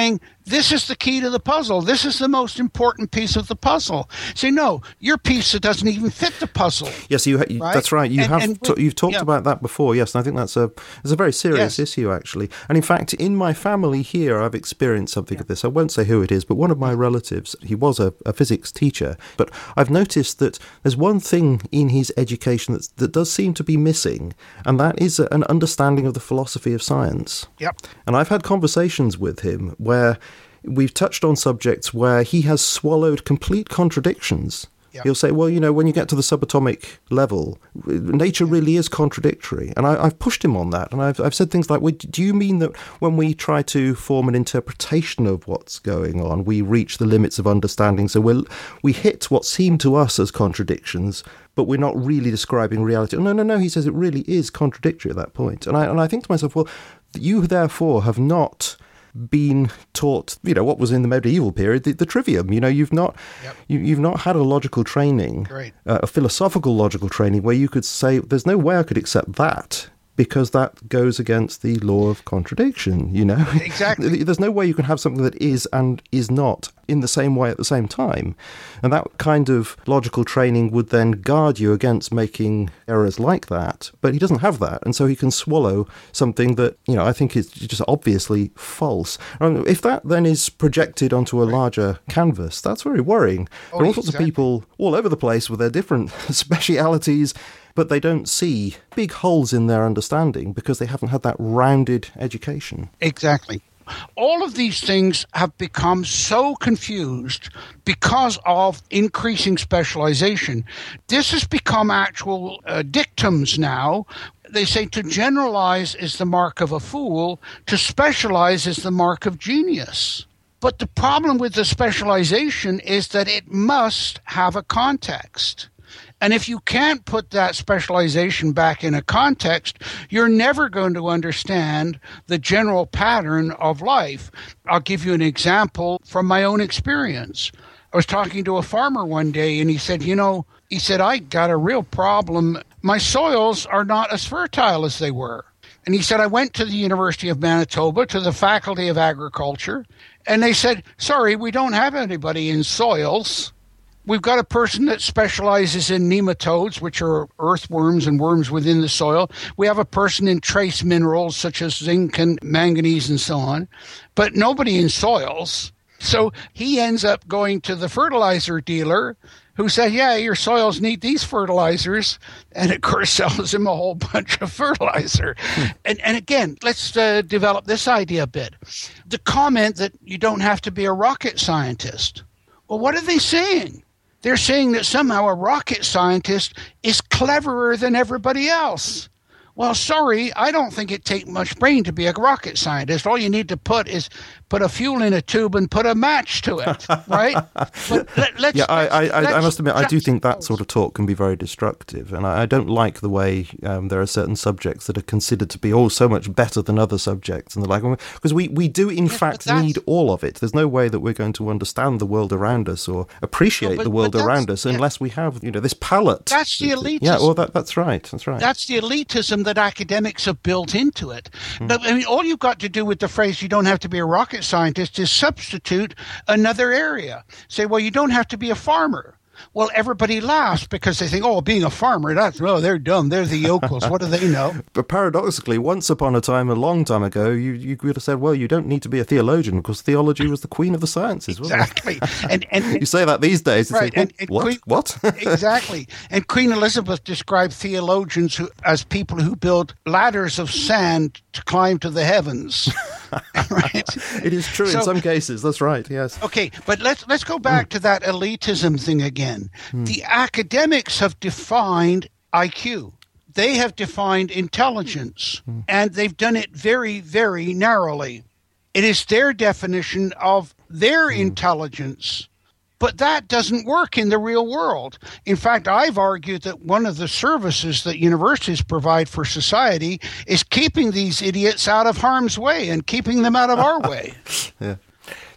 this is the key to the puzzle. This is the most important piece of the puzzle. Say, no, your piece that doesn't even fit the puzzle. Yes, you, you, right? that's right. You and, have and t- you've talked yeah. about that before. Yes, and I think that's a it's a very serious yes. issue actually. And in fact, in my family here, I've experienced something yeah. of this. I won't say who it is, but one of my relatives, he was a, a physics teacher. But I've noticed that there's one thing in his education that's, that does seem to be missing, and that is an understanding of the philosophy of science. Yep. And I've had conversations with him where we've touched on subjects where he has swallowed complete contradictions. Yep. He'll say, well, you know, when you get to the subatomic level, nature really is contradictory. And I, I've pushed him on that. And I've, I've said things like, well, do you mean that when we try to form an interpretation of what's going on, we reach the limits of understanding? So we'll, we hit what seem to us as contradictions, but we're not really describing reality. No, no, no, he says it really is contradictory at that point. And I, and I think to myself, well, you therefore have not been taught, you know, what was in the medieval period, the, the trivium. You know, you've not, yep. you, you've not had a logical training, uh, a philosophical logical training, where you could say, there's no way I could accept that, because that goes against the law of contradiction, you know? Exactly. There's no way you can have something that is and is not in the same way at the same time. And that kind of logical training would then guard you against making errors like that. But he doesn't have that. And so he can swallow something that, you know, I think is just obviously false. And if that then is projected onto a larger canvas, that's very worrying. Oh, there are all sorts exactly. of people all over the place with their different specialities, but they don't see big holes in their understanding because they haven't had that rounded education. Exactly. All of these things have become so confused because of increasing specialization. This has become actual uh, dictums now. They say to generalize is the mark of a fool, to specialize is the mark of genius. But the problem with the specialization is that it must have a context. And if you can't put that specialization back in a context, you're never going to understand the general pattern of life. I'll give you an example from my own experience. I was talking to a farmer one day, and he said, you know, he said, I got a real problem. My soils are not as fertile as they were. And he said, I went to the University of Manitoba, to the Faculty of Agriculture, and they said, sorry, we don't have anybody in soils. We've got a person that specializes in nematodes, which are earthworms and worms within the soil. We have a person in trace minerals such as zinc and manganese and so on, but nobody in soils. So he ends up going to the fertilizer dealer who said, yeah, your soils need these fertilizers, and of course sells him a whole bunch of fertilizer. Hmm. And, and again, let's uh, develop this idea a bit. The comment that you don't have to be a rocket scientist. Well, what are they saying? They're saying that somehow a rocket scientist is cleverer than everybody else. Well, sorry, I don't think it takes much brain to be a rocket scientist. All you need to put is put a fuel in a tube and put a match to it, right? But let, let's, yeah, I, I, let's, I must admit, I do think that suppose. sort of talk can be very destructive. And I, I don't like the way um, there are certain subjects that are considered to be all so much better than other subjects. And the like, because we, we do, in yes, fact, need all of it. There's no way that we're going to understand the world around us or appreciate no, but, the world around us yeah. unless we have, you know, this palette. That's the elitism. Yeah, well, that, that's right. That's right. That's the elitism that academics have built into it. Hmm. But, I mean, all you've got to do with the phrase, you don't have to be a rocket scientist, is substitute another area. Say, well, you don't have to be a farmer. Well, everybody laughs because they think, oh, being a farmer, that's, oh, they're dumb. They're the yokels. What do they know? But paradoxically, once upon a time, a long time ago, you, you could have said, well, you don't need to be a theologian because theology was the queen of the sciences, wasn't exactly. it? and, and, you say that these days. Right. Think, and, and what? Queen, what? Exactly. And Queen Elizabeth described theologians who, as people who build ladders of sand to climb to the heavens. Right? It is true so, in some cases. That's right. Yes. Okay, but let's let's go back mm. to that elitism thing again. Mm. The academics have defined I Q. They have defined intelligence, mm. and they've done it very, very narrowly. It is their definition of their mm. intelligence. But that doesn't work in the real world. In fact, I've argued that one of the services that universities provide for society is keeping these idiots out of harm's way and keeping them out of our way. Yeah.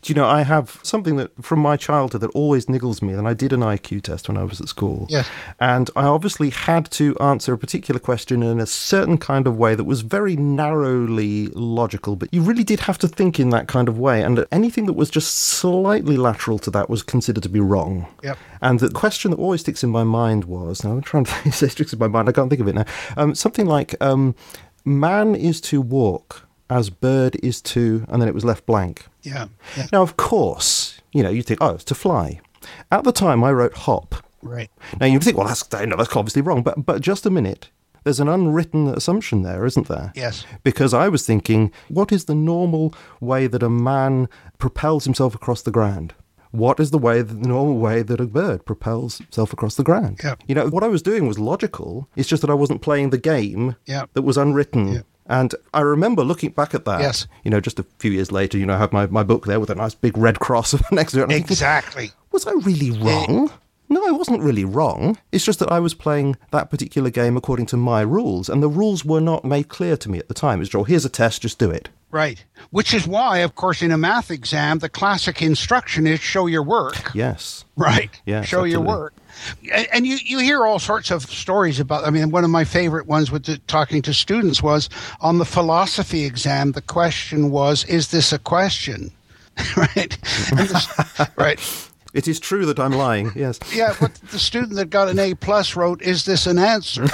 Do you know, I have something that from my childhood that always niggles me, and I did an I Q test when I was at school. Yes. And I obviously had to answer a particular question in a certain kind of way that was very narrowly logical, but you really did have to think in that kind of way. And anything that was just slightly lateral to that was considered to be wrong. Yep. And the question that always sticks in my mind was, now I'm trying to say sticks in my mind, I can't think of it now, um, something like, um, man is to walk as bird is to, and then it was left blank. Yeah. yeah. Now, of course, you know, you think, oh, it's to fly. At the time, I wrote hop. Right. Now, you think, well, that's, no, that's obviously wrong. But, but just a minute. There's an unwritten assumption there, isn't there? Yes. Because I was thinking, what is the normal way that a man propels himself across the ground? What is the way, the normal way that a bird propels itself across the ground? Yep. You know, what I was doing was logical. It's just that I wasn't playing the game yep. that was unwritten. Yep. And I remember looking back at that, yes. you know, just a few years later, you know, I have my, my book there with a nice big red cross next to it. Exactly. Thinking, was I really wrong? No, I wasn't really wrong. It's just that I was playing that particular game according to my rules, and the rules were not made clear to me at the time. It's, oh, here's a test, just do it. Right. Which is why, of course, in a math exam, the classic instruction is show your work. Yes. Right. Yes, show absolutely. your work. And you, you hear all sorts of stories about, I mean, one of my favorite ones with the, talking to students was on the philosophy exam, the question was, is this a question? Right. This, right. It is true that I'm lying, yes. Yeah, but the student that got an A plus wrote, is this an answer?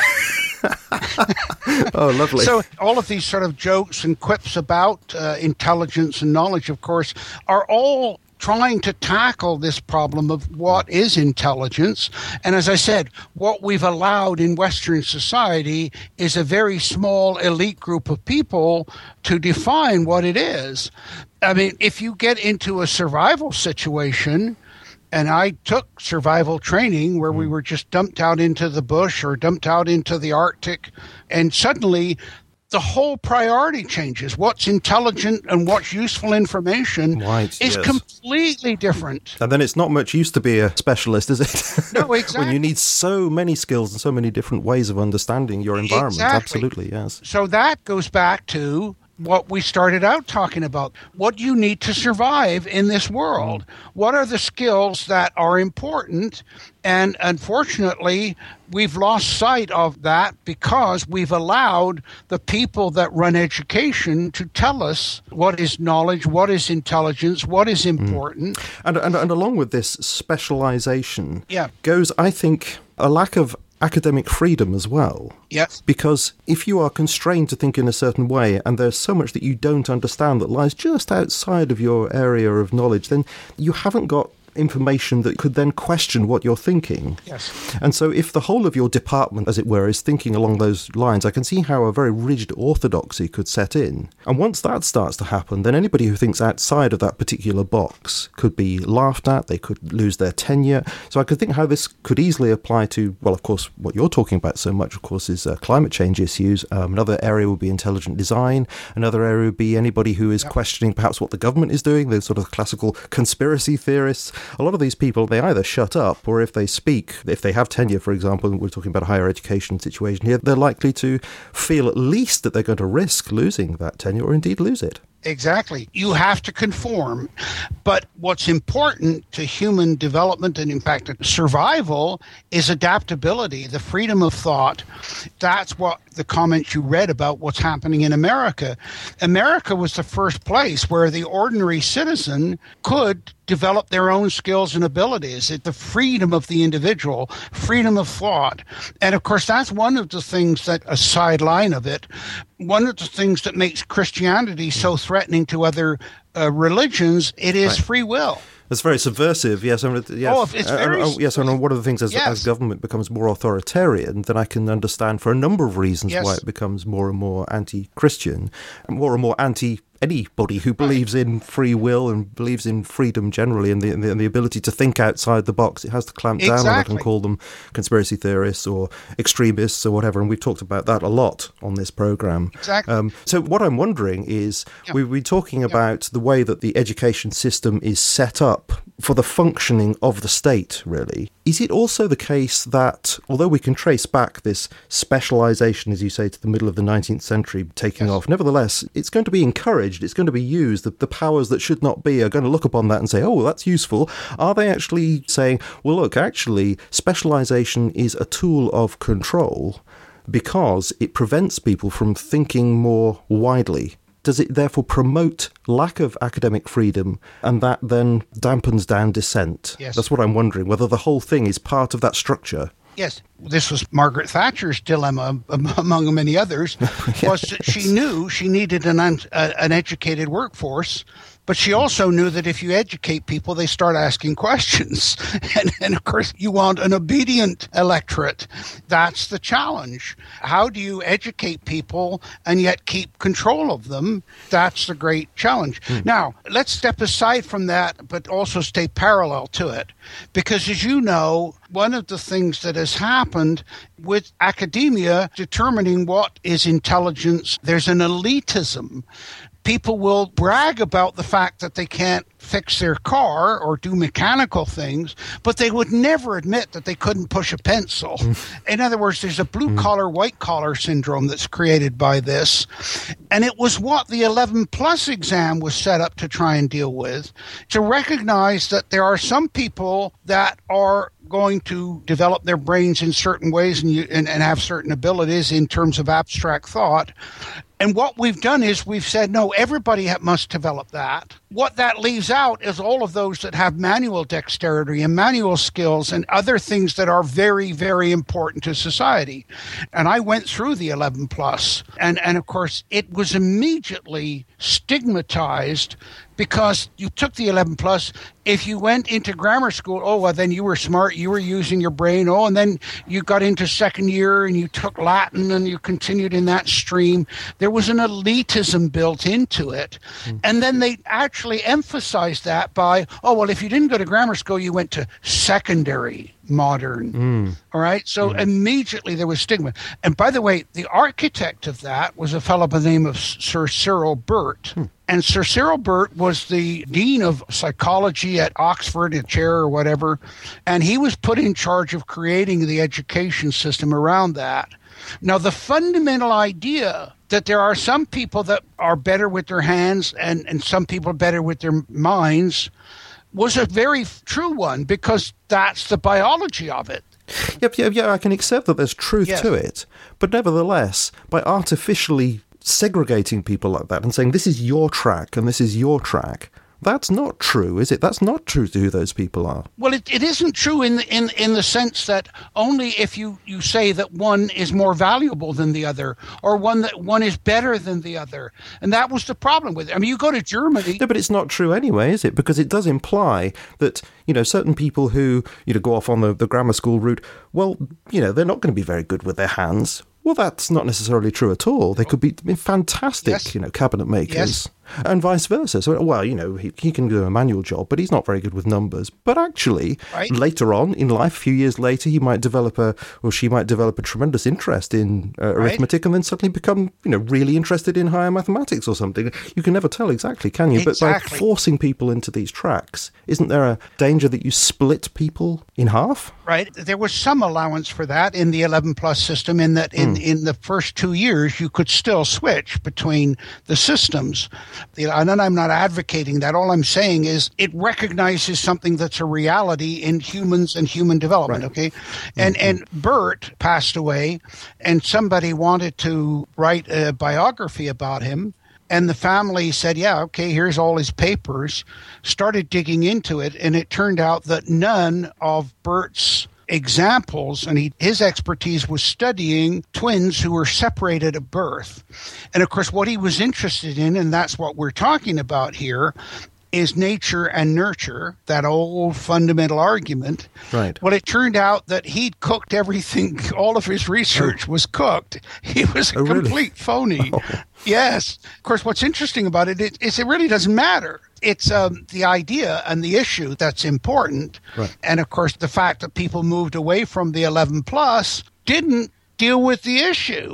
Oh, lovely. So all of these sort of jokes and quips about uh, intelligence and knowledge, of course, are all trying to tackle this problem of what is intelligence. And as I said, what we've allowed in Western society is a very small elite group of people to define what it is. I mean, if you get into a survival situation, and I took survival training where we were just dumped out into the bush or dumped out into the Arctic, and suddenly the whole priority changes. What's intelligent and what's useful information right, is yes. completely different. And then it's not much use to be a specialist, is it? No, exactly. When you need so many skills and so many different ways of understanding your environment. Exactly. Absolutely, yes. So that goes back to what we started out talking about. What you need to survive in this world. What are the skills that are important? And unfortunately, we've lost sight of that because we've allowed the people that run education to tell us what is knowledge, what is intelligence, what is important. Mm. And, and and along with this specialization yeah. goes, I think, a lack of academic freedom as well. Yes. Because if you are constrained to think in a certain way and there's so much that you don't understand that lies just outside of your area of knowledge, then you haven't got information that could then question what you're thinking. Yes. And so if the whole of your department, as it were, is thinking along those lines, I can see how a very rigid orthodoxy could set in. And once that starts to happen, then anybody who thinks outside of that particular box could be laughed at, they could lose their tenure. So I could think how this could easily apply to, well, of course, what you're talking about so much, of course, is uh, climate change issues. Um, another area would be intelligent design. Another area would be anybody who is yep. questioning perhaps what the government is doing, the sort of classical conspiracy theorists. A lot of these people, they either shut up, or if they speak, if they have tenure, for example, and we're talking about a higher education situation here, they're likely to feel at least that they're going to risk losing that tenure or indeed lose it. Exactly. You have to conform. But what's important to human development and, in fact, survival is adaptability, the freedom of thought. That's what the comments you read about what's happening in America. America was the first place where the ordinary citizen could develop their own skills and abilities. It, the freedom of the individual, freedom of thought. And, of course, that's one of the things that, a sideline of it, one of the things that makes Christianity so threatening to other uh, religions, it is right. free will. It's very subversive, yes. I mean, yes. Oh, it's very... Uh, uh, yes, and one of the things, as, yes. as government becomes more authoritarian, then I can understand for a number of reasons yes. why it becomes more and more anti-Christian, more and more anti anybody who believes in free will and believes in freedom generally and the, and the, and the ability to think outside the box. It has to clamp down exactly. on it and call them conspiracy theorists or extremists or whatever. And we've talked about that a lot on this program. Exactly. Um, so what I'm wondering is, yeah. we've been talking yeah. about the way that the education system is set up for the functioning of the state, really. Is it also the case that, although we can trace back this specialisation, as you say, to the middle of the nineteenth century taking yes. off, nevertheless, it's going to be encouraged, it's going to be used, the, the powers that should not be are going to look upon that and say, oh, well, that's useful. Are they actually saying, well, look, actually, specialisation is a tool of control because it prevents people from thinking more widely? Does it therefore promote lack of academic freedom, and that then dampens down dissent? Yes. That's what I'm wondering, whether the whole thing is part of that structure. Yes, this was Margaret Thatcher's dilemma, among many others, yes. was that she knew she needed an, un, uh, an educated workforce, but she also knew that if you educate people, they start asking questions. And, and of course, you want an obedient electorate. That's the challenge. How do you educate people and yet keep control of them? That's the great challenge. Mm. Now, let's step aside from that, but also stay parallel to it. Because as you know, one of the things that has happened with academia determining what is intelligence, there's an elitism. People will brag about the fact that they can't fix their car or do mechanical things, but they would never admit that they couldn't push a pencil. Mm. In other words, there's a blue-collar, mm. white-collar syndrome that's created by this. And it was what the eleven plus exam was set up to try and deal with, to recognize that there are some people that are going to develop their brains in certain ways and, you, and, and have certain abilities in terms of abstract thought. And what we've done is we've said, no, everybody must develop that. What that leaves out is all of those that have manual dexterity and manual skills and other things that are very, very important to society. And I went through the eleven plus. And, and of course, it was immediately stigmatized because you took the eleven plus. If you went into grammar school, oh, well, then you were smart, you were using your brain. Oh, and then you got into second year and you took Latin and you continued in that stream. There was an elitism built into it. Mm. And then they actually emphasized that by, oh, well, if you didn't go to grammar school, you went to secondary modern. Mm. All right. So mm. immediately there was stigma. And by the way, the architect of that was a fellow by the name of Sir Cyril Burt. Mm. And Sir Cyril Burt was the dean of psychology at Oxford, a chair or whatever. And he was put in charge of creating the education system around that. Now, the fundamental idea that there are some people that are better with their hands and, and some people are better with their minds was a very true one, because that's the biology of it. Yep, yeah, yeah, I can accept that there's truth yes. to it. But nevertheless, by artificially segregating people like that and saying this is your track and this is your track, that's not true, is it? That's not true to who those people are. Well, it, it isn't true in the, in in the sense that only if you, you say that one is more valuable than the other, or one that one is better than the other. And that was the problem with it. I mean, you go to Germany. No, but it's not true anyway, is it? Because it does imply that, you know, certain people who, you know, go off on the, the grammar school route, well, you know, they're not going to be very good with their hands. Well, that's not necessarily true at all. They could be fantastic, yes. you know, cabinet makers. Yes. And vice versa. So, well, you know, he, he can do a manual job, but he's not very good with numbers. But actually, right. later on in life, a few years later, he might develop a, or she might develop a tremendous interest in uh, arithmetic, right. and then suddenly become, you know, really interested in higher mathematics or something. You can never tell exactly, can you? Exactly. But by forcing people into these tracks, isn't there a danger that you split people in half? Right. There was some allowance for that in the eleven plus system, in that in, mm. in the first two years, you could still switch between the systems. And then I'm not advocating that. All I'm saying is it recognizes something that's a reality in humans and human development, right. okay? And mm-hmm. and Burt passed away, and somebody wanted to write a biography about him. And the family said, yeah, okay, here's all his papers, started digging into it, and it turned out that none of Burt's examples, and he, his expertise was studying twins who were separated at birth. And of course, what he was interested in, and that's what we're talking about here, is nature and nurture, that old fundamental argument. Right. Well, it turned out that he'd cooked everything. All of his research oh. was cooked. He was a oh, complete really? phony. Oh. Yes. Of course, what's interesting about it is, is it really doesn't matter. It's um, the idea and the issue that's important. Right. And of course, the fact that people moved away from the eleven plus didn't deal with the issue.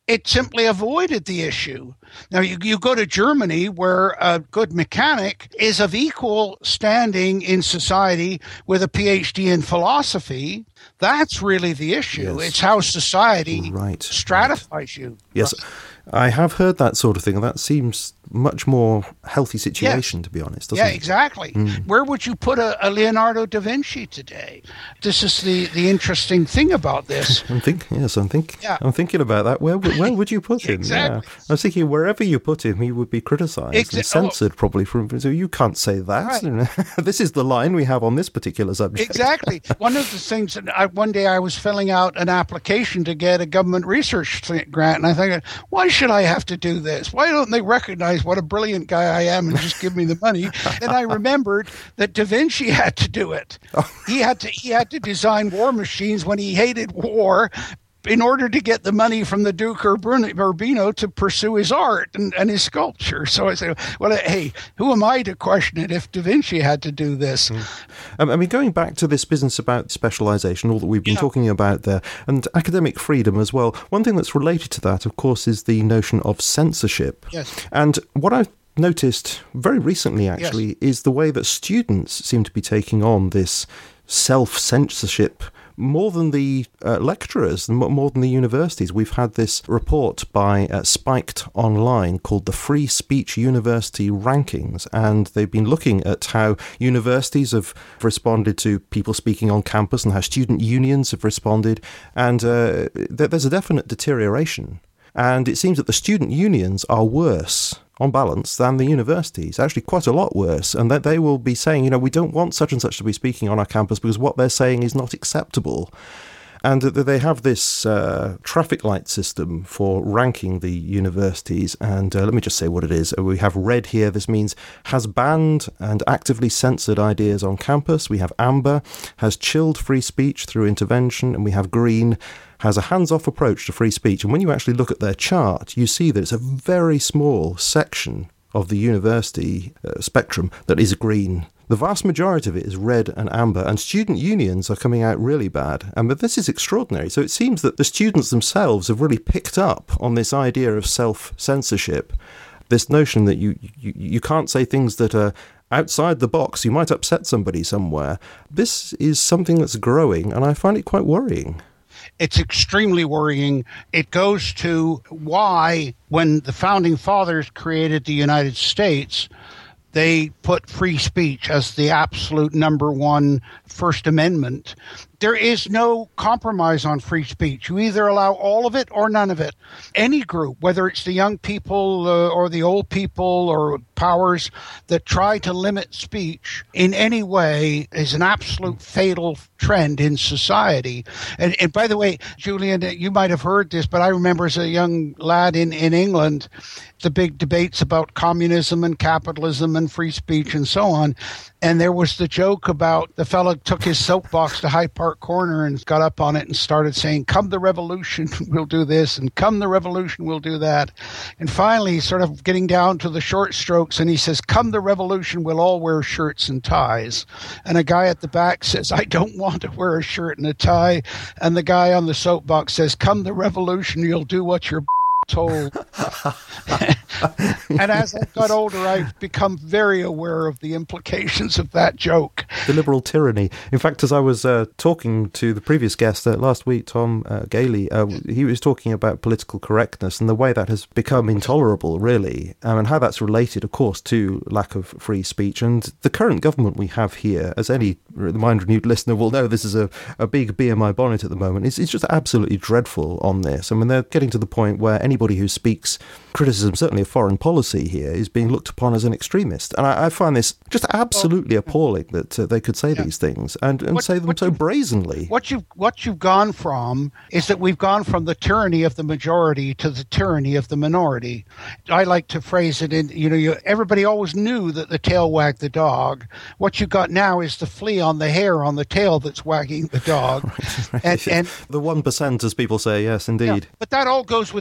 it simply avoided the issue. Now, you, you go to Germany, where a good mechanic is of equal standing in society with a P H D in philosophy. That's really the issue. Yes. It's how society right. stratifies right. you. Yes, I have heard that sort of thing, and that seems much more healthy situation, yes. to be honest, doesn't yeah, it? exactly. Mm. Where would you put a, a Leonardo da Vinci today? This is the, the interesting thing about this. I'm thinking, yes, I'm thinking, yeah. I'm thinking about that. Where where would you put him? Exactly. Yeah. I was thinking wherever you put him, he would be criticised Exa- and censored, oh. probably. From so you can't say that. Right. This is the line we have on this particular subject. Exactly. One of the things that I, one day I was filling out an application to get a government research grant, and I think, why should I have to do this? Why don't they recognize what a brilliant guy I am and just give me the money? Then I remembered that Da Vinci had to do it. Oh. He had to he had to design war machines when he hated war in order to get the money from the Duke Urbino to pursue his art and, and his sculpture. So I say, well, hey, who am I to question it if Da Vinci had to do this? Mm. Um, I mean, going back to this business about specialisation, all that we've been yeah. talking about there, and academic freedom as well, one thing that's related to that, of course, is the notion of censorship. Yes. And what I've noticed very recently, actually, yes. is the way that students seem to be taking on this self-censorship more than the uh, lecturers, more than the universities. We've had this report by uh, Spiked Online called the Free Speech University Rankings, and they've been looking at how universities have responded to people speaking on campus and how student unions have responded, and uh, th- there's a definite deterioration. And it seems that the student unions are worse on balance than the universities, actually quite a lot worse, and that they will be saying, you know, we don't want such and such to be speaking on our campus because what they're saying is not acceptable. And that they have this uh, traffic light system for ranking the universities, and uh, let me just say what it is. We have red here. This means has banned and actively censored ideas on campus. We have amber, has chilled free speech through intervention, and we have green, has a hands-off approach to free speech. And when you actually look at their chart, you see that it's a very small section of the university uh, spectrum that is green. The vast majority of it is red and amber, and student unions are coming out really bad. And but this is extraordinary. So it seems that the students themselves have really picked up on this idea of self-censorship, this notion that you you, you can't say things that are outside the box. You might upset somebody somewhere. This is something that's growing, and I find it quite worrying. It's extremely worrying. It goes to why, when the Founding Fathers created the United States, they put free speech as the absolute number one First Amendment. There is no compromise on free speech. You either allow all of it or none of it. Any group, whether it's the young people uh, or the old people or powers that try to limit speech in any way, is an absolute fatal trend in society. And, and by the way, Julian, you might have heard this, but I remember as a young lad in, in England, the big debates about communism and capitalism and free speech and so on. And there was the joke about the fellow took his soapbox to Hyde Park Corner and got up on it and started saying, come the revolution, we'll do this, and come the revolution, we'll do that. And finally, sort of getting down to the short strokes, and he says, come the revolution, we'll all wear shirts and ties. And a guy at the back says, I don't want to wear a shirt and a tie. And the guy on the soapbox says, come the revolution, you'll do what you're told. And as I got older, I've become very aware of the implications of that joke. The liberal tyranny. In fact, as I was uh, talking to the previous guest uh, last week, Tom uh, Gailey, uh, he was talking about political correctness and the way that has become intolerable, really, um, and how that's related, of course, to lack of free speech. And the current government we have here, as any Mind Renewed listener will know, this is a, a big bee in my bonnet at the moment. It's, it's just absolutely dreadful on this. I mean, they're getting to the point where anybody who speaks criticism, certainly of foreign policy here, is being looked upon as an extremist. And I, I find this just absolutely well, appalling that uh, they could say yeah. these things and, and what, say them so brazenly. What you've, what you've gone from is that we've gone from the tyranny of the majority to the tyranny of the minority. I like to phrase it in, you know, you, everybody always knew that the tail wagged the dog. What you got now is the flea on the hair on the tail that's wagging the dog. right, right. And, and the one percent, as people say, yes, indeed. Yeah, but that all goes with the special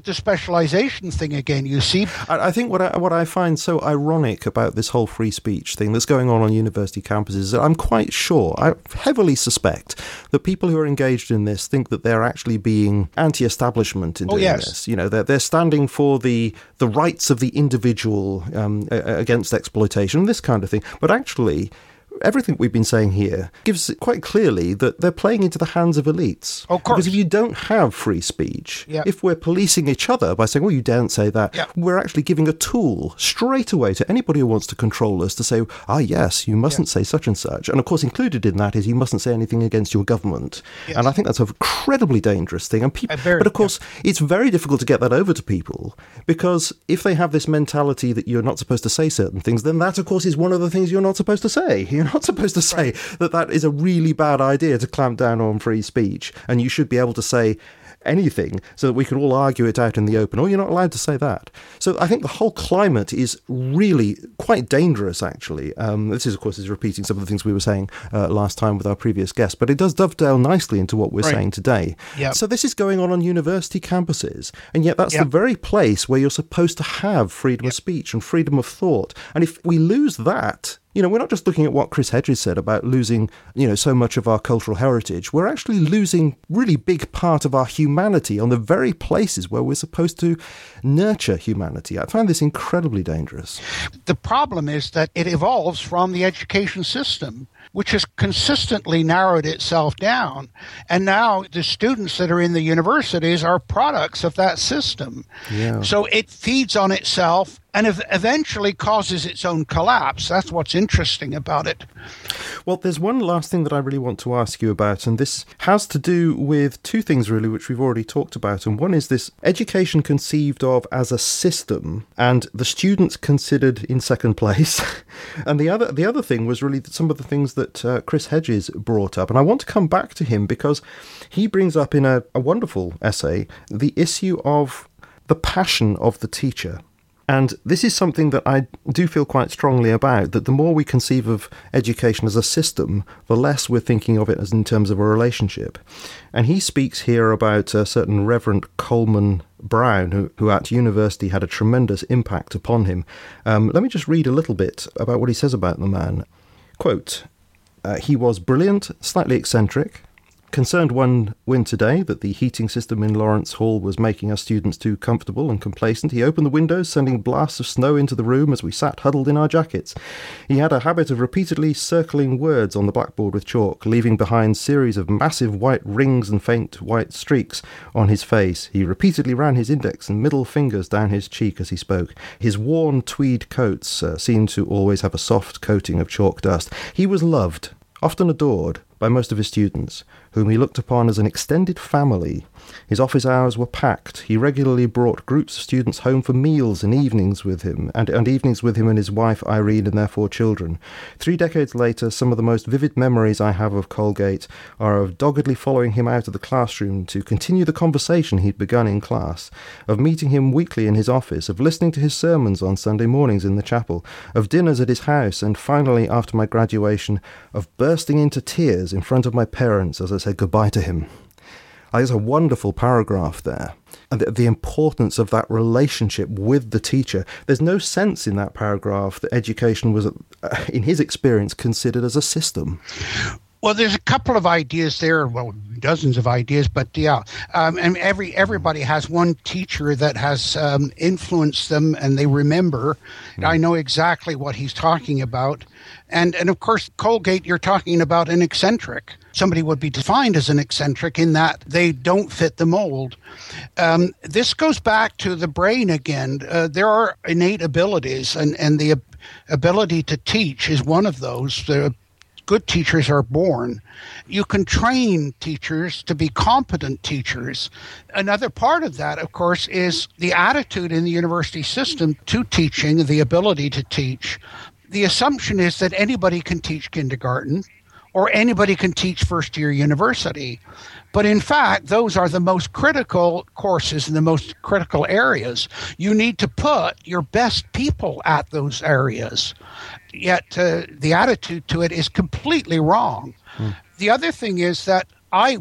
socialization thing again, you see. I, I think what I, what I find so ironic about this whole free speech thing that's going on on university campuses is that I'm quite sure, I heavily suspect, that people who are engaged in this think that they're actually being anti-establishment in doing oh, yes. this. You know, they're, they're standing for the, the rights of the individual um, against exploitation, this kind of thing. But actually, everything we've been saying here gives it quite clearly that they're playing into the hands of elites. Of course. Because if you don't have free speech, yep. if we're policing each other by saying, well, you daren't say that, yep. we're actually giving a tool straight away to anybody who wants to control us to say, ah, yes, you mustn't yep. say such and such. And of course, included in that is you mustn't say anything against your government. Yes. And I think that's an incredibly dangerous thing. And people, very, but of course, yep. it's very difficult to get that over to people, because if they have this mentality that you're not supposed to say certain things, then that, of course, is one of the things you're not supposed to say. You're not supposed to say right. that that is a really bad idea to clamp down on free speech, and you should be able to say anything so that we can all argue it out in the open. Or you're not allowed to say that. So I think the whole climate is really quite dangerous, actually. Um, this is, of course, is repeating some of the things we were saying uh, last time with our previous guest, but it does dovetail nicely into what we're right. saying today. Yep. So this is going on on university campuses, and yet that's yep. the very place where you're supposed to have freedom yep. of speech and freedom of thought. And if we lose that, you know, we're not just looking at what Chris Hedges said about losing, you know, so much of our cultural heritage. We're actually losing really big part of our humanity on the very places where we're supposed to nurture humanity. I find this incredibly dangerous. The problem is that it evolves from the education system, which has consistently narrowed itself down. And now the students that are in the universities are products of that system. Yeah. So it feeds on itself and eventually causes its own collapse. That's what's interesting about it. Well, there's one last thing that I really want to ask you about, and this has to do with two things, really, which we've already talked about. And one is this education conceived of as a system and the students considered in second place. And the other the other thing was really some of the things that uh, Chris Hedges brought up. And I want to come back to him because he brings up in a, a wonderful essay the issue of the passion of the teacher. And this is something that I do feel quite strongly about, that the more we conceive of education as a system, the less we're thinking of it as in terms of a relationship. And he speaks here about a certain Reverend Coleman Brown, who, who at university had a tremendous impact upon him. Um, let me just read a little bit about what he says about the man. Quote, uh, he was brilliant, slightly eccentric, concerned one winter day that the heating system in Lawrence Hall was making us students too comfortable and complacent. He opened the windows, sending blasts of snow into the room as we sat huddled in our jackets. He had a habit of repeatedly circling words on the blackboard with chalk, leaving behind series of massive white rings and faint white streaks on his face. He repeatedly ran his index and middle fingers down his cheek as he spoke. His worn tweed coats uh, seemed to always have a soft coating of chalk dust. He was loved, often adored, by most of his students, whom he looked upon as an extended family. His office hours were packed. He regularly brought groups of students home for meals and evenings with him, and, and evenings with him and his wife Irene and their four children. Three decades later, some of the most vivid memories I have of Colgate are of doggedly following him out of the classroom to continue the conversation he'd begun in class, of meeting him weekly in his office, of listening to his sermons on Sunday mornings in the chapel, of dinners at his house, and finally, after my graduation, of bursting into tears in front of my parents as I said goodbye to him. There's a wonderful paragraph there. And the, the importance of that relationship with the teacher. There's no sense in that paragraph that education was, uh, in his experience, considered as a system. Well, there's a couple of ideas there, well, dozens of ideas, but yeah, um, and every everybody has one teacher that has um, influenced them and they remember. Mm. I know exactly what he's talking about. And, and of course, Colgate, you're talking about an eccentric. Somebody would be defined as an eccentric in that they don't fit the mold. Um, this goes back to the brain again. Uh, there are innate abilities, and, and the ab- ability to teach is one of those. The good teachers are born. You can train teachers to be competent teachers. Another part of that, of course, is the attitude in the university system to teaching, the ability to teach. The assumption is that anybody can teach kindergarten or anybody can teach first-year university. But in fact, those are the most critical courses in the most critical areas. You need to put your best people at those areas. Yet uh, the attitude to it is completely wrong. Hmm. The other thing is that I was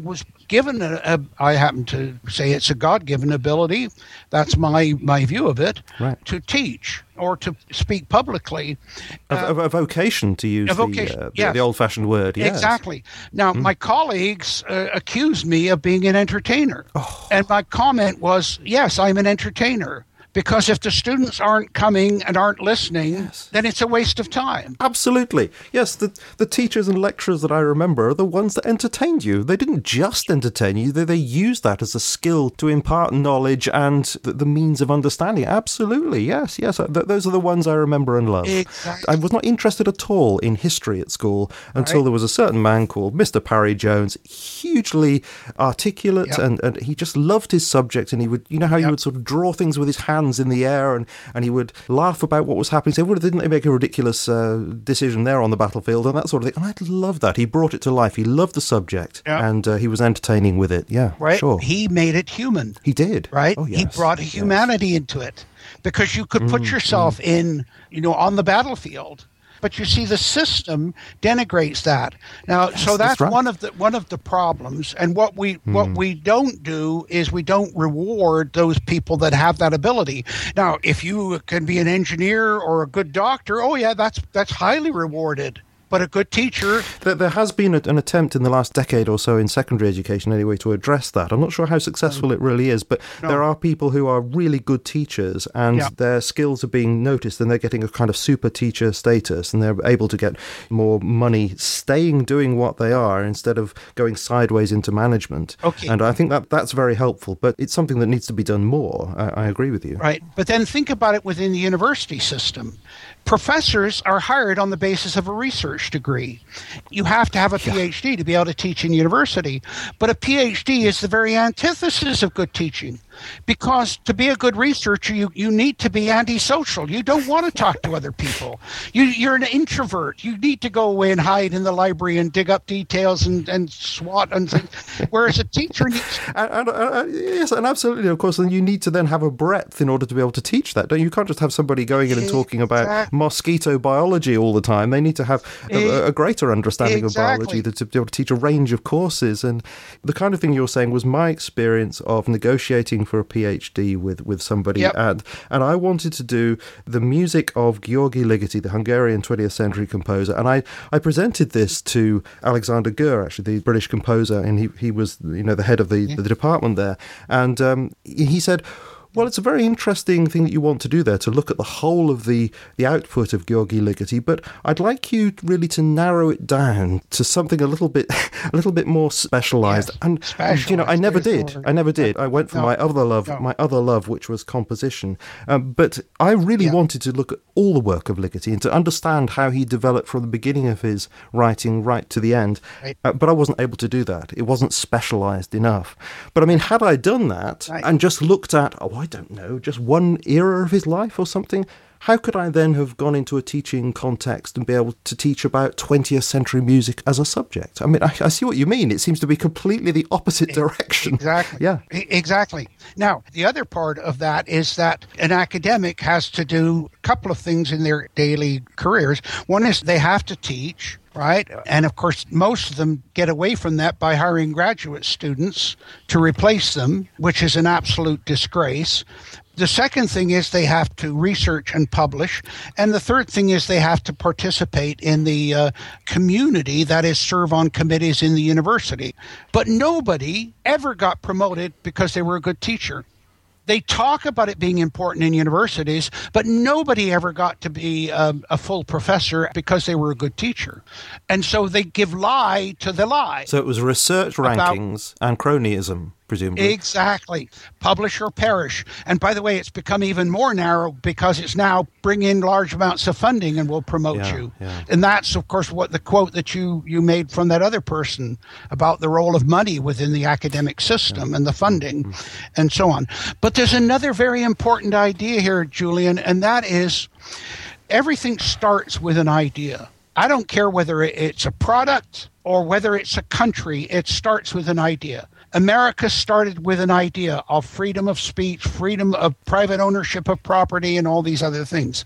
given a, a I happen to say it's a God-given ability. That's my, my view of it, right. to teach or to speak publicly. A, uh, a, a vocation, to use vocation, the, uh, yes. the, the old-fashioned word. Yes. Exactly. Now, mm. my colleagues uh, accused me of being an entertainer. Oh. And my comment was, yes, I'm an entertainer. Because if the students aren't coming and aren't listening, yes. then it's a waste of time. Absolutely. Yes, the the teachers and lecturers that I remember are the ones that entertained you. They didn't just entertain you, they, they used that as a skill to impart knowledge and the, the means of understanding. Absolutely, yes, yes. Th- those are the ones I remember and love. Exactly. I was not interested at all in history at school until right. there was a certain man called Mister Parry Jones, hugely articulate, yep. and, and he just loved his subject, and he would, you know how yep. he would sort of draw things with his hands in the air, and, and he would laugh about what was happening, say, well, didn't they make a ridiculous uh, decision there on the battlefield, and that sort of thing. And I loved that. He brought it to life. He loved the subject, yeah. and uh, he was entertaining with it. Yeah, right. Sure. He made it human. He did. Right? Oh, yes. He brought humanity yes. into it, because you could put mm, yourself mm. in, you know, on the battlefield. But you see, the system denigrates that. Now, yes, so that's, that's right. one of the one of the problems. And what we mm. what we don't do is we don't reward those people that have that ability. Now, if you can be an engineer or a good doctor, oh yeah, that's that's highly rewarded. But a good teacher... There, there has been a, an attempt in the last decade or so in secondary education anyway to address that. I'm not sure how successful it really is, but no. there are people who are really good teachers, and yeah. their skills are being noticed, and they're getting a kind of super teacher status, and they're able to get more money staying doing what they are instead of going sideways into management. Okay. And I think that that's very helpful, but it's something that needs to be done more. I, I agree with you. Right. But then think about it within the university system. Professors are hired on the basis of a research degree. You have to have a yeah. PhD to be able to teach in university. But a PhD is the very antithesis of good teaching. Because to be a good researcher, you, you need to be antisocial. You don't want to talk to other people. You, you're an introvert. You need to go away and hide in the library and dig up details and, and SWOT. And whereas a teacher needs... and, and, uh, yes, and absolutely, of course. And you need to then have a breadth in order to be able to teach that. Don't you? You can't just have somebody going in and talking about exactly. mosquito biology all the time. They need to have a, a greater understanding exactly. of biology to be able to teach a range of courses. And the kind of thing you're saying was my experience of negotiating for a PhD with, with somebody. Yep. And, and I wanted to do the music of György Ligeti, the Hungarian twentieth century composer. And I, I presented this to Alexander Gur, actually, the British composer, and he, he was, you know, the head of the, yeah. the department there. And um, he said, well, it's a very interesting thing that you want to do there, to look at the whole of the, the output of György Ligeti, but I'd like you really to narrow it down to something a little bit a little bit more specialized. Yes, and specialized. You know, I never did. I never did. I went for no, my other love, no. my other love, which was composition. Um, but I really yeah. wanted to look at all the work of Ligeti and to understand how he developed from the beginning of his writing right to the end. Right. Uh, but I wasn't able to do that. It wasn't specialized enough. But I mean, had I done that right. and just looked at, oh, I don't know, just one era of his life or something, how could I then have gone into a teaching context and be able to teach about twentieth century music as a subject? I mean, I, I see what you mean. It seems to be completely the opposite direction. Exactly. Yeah. Exactly. Now, the other part of that is that an academic has to do a couple of things in their daily careers. One is they have to teach. Right. And of course, most of them get away from that by hiring graduate students to replace them, which is an absolute disgrace. The second thing is they have to research and publish. And the third thing is they have to participate in the uh, community, that is, serve on committees in the university. But nobody ever got promoted because they were a good teacher. They talk about it being important in universities, but nobody ever got to be um, a full professor because they were a good teacher. And so they give lie to the lie. So it was research rankings about, and cronyism, presumably. Exactly. Publish or perish. And by the way, it's become even more narrow because it's now bring in large amounts of funding and we'll promote yeah, you. Yeah. And that's, of course, what the quote that you, you made from that other person about the role of money within the academic system yeah. and the funding mm-hmm. and so on. But there's another very important idea here, Julian, and that is everything starts with an idea. I don't care whether it's a product or whether it's a country, it starts with an idea. America started with an idea of freedom of speech, freedom of private ownership of property, and all these other things.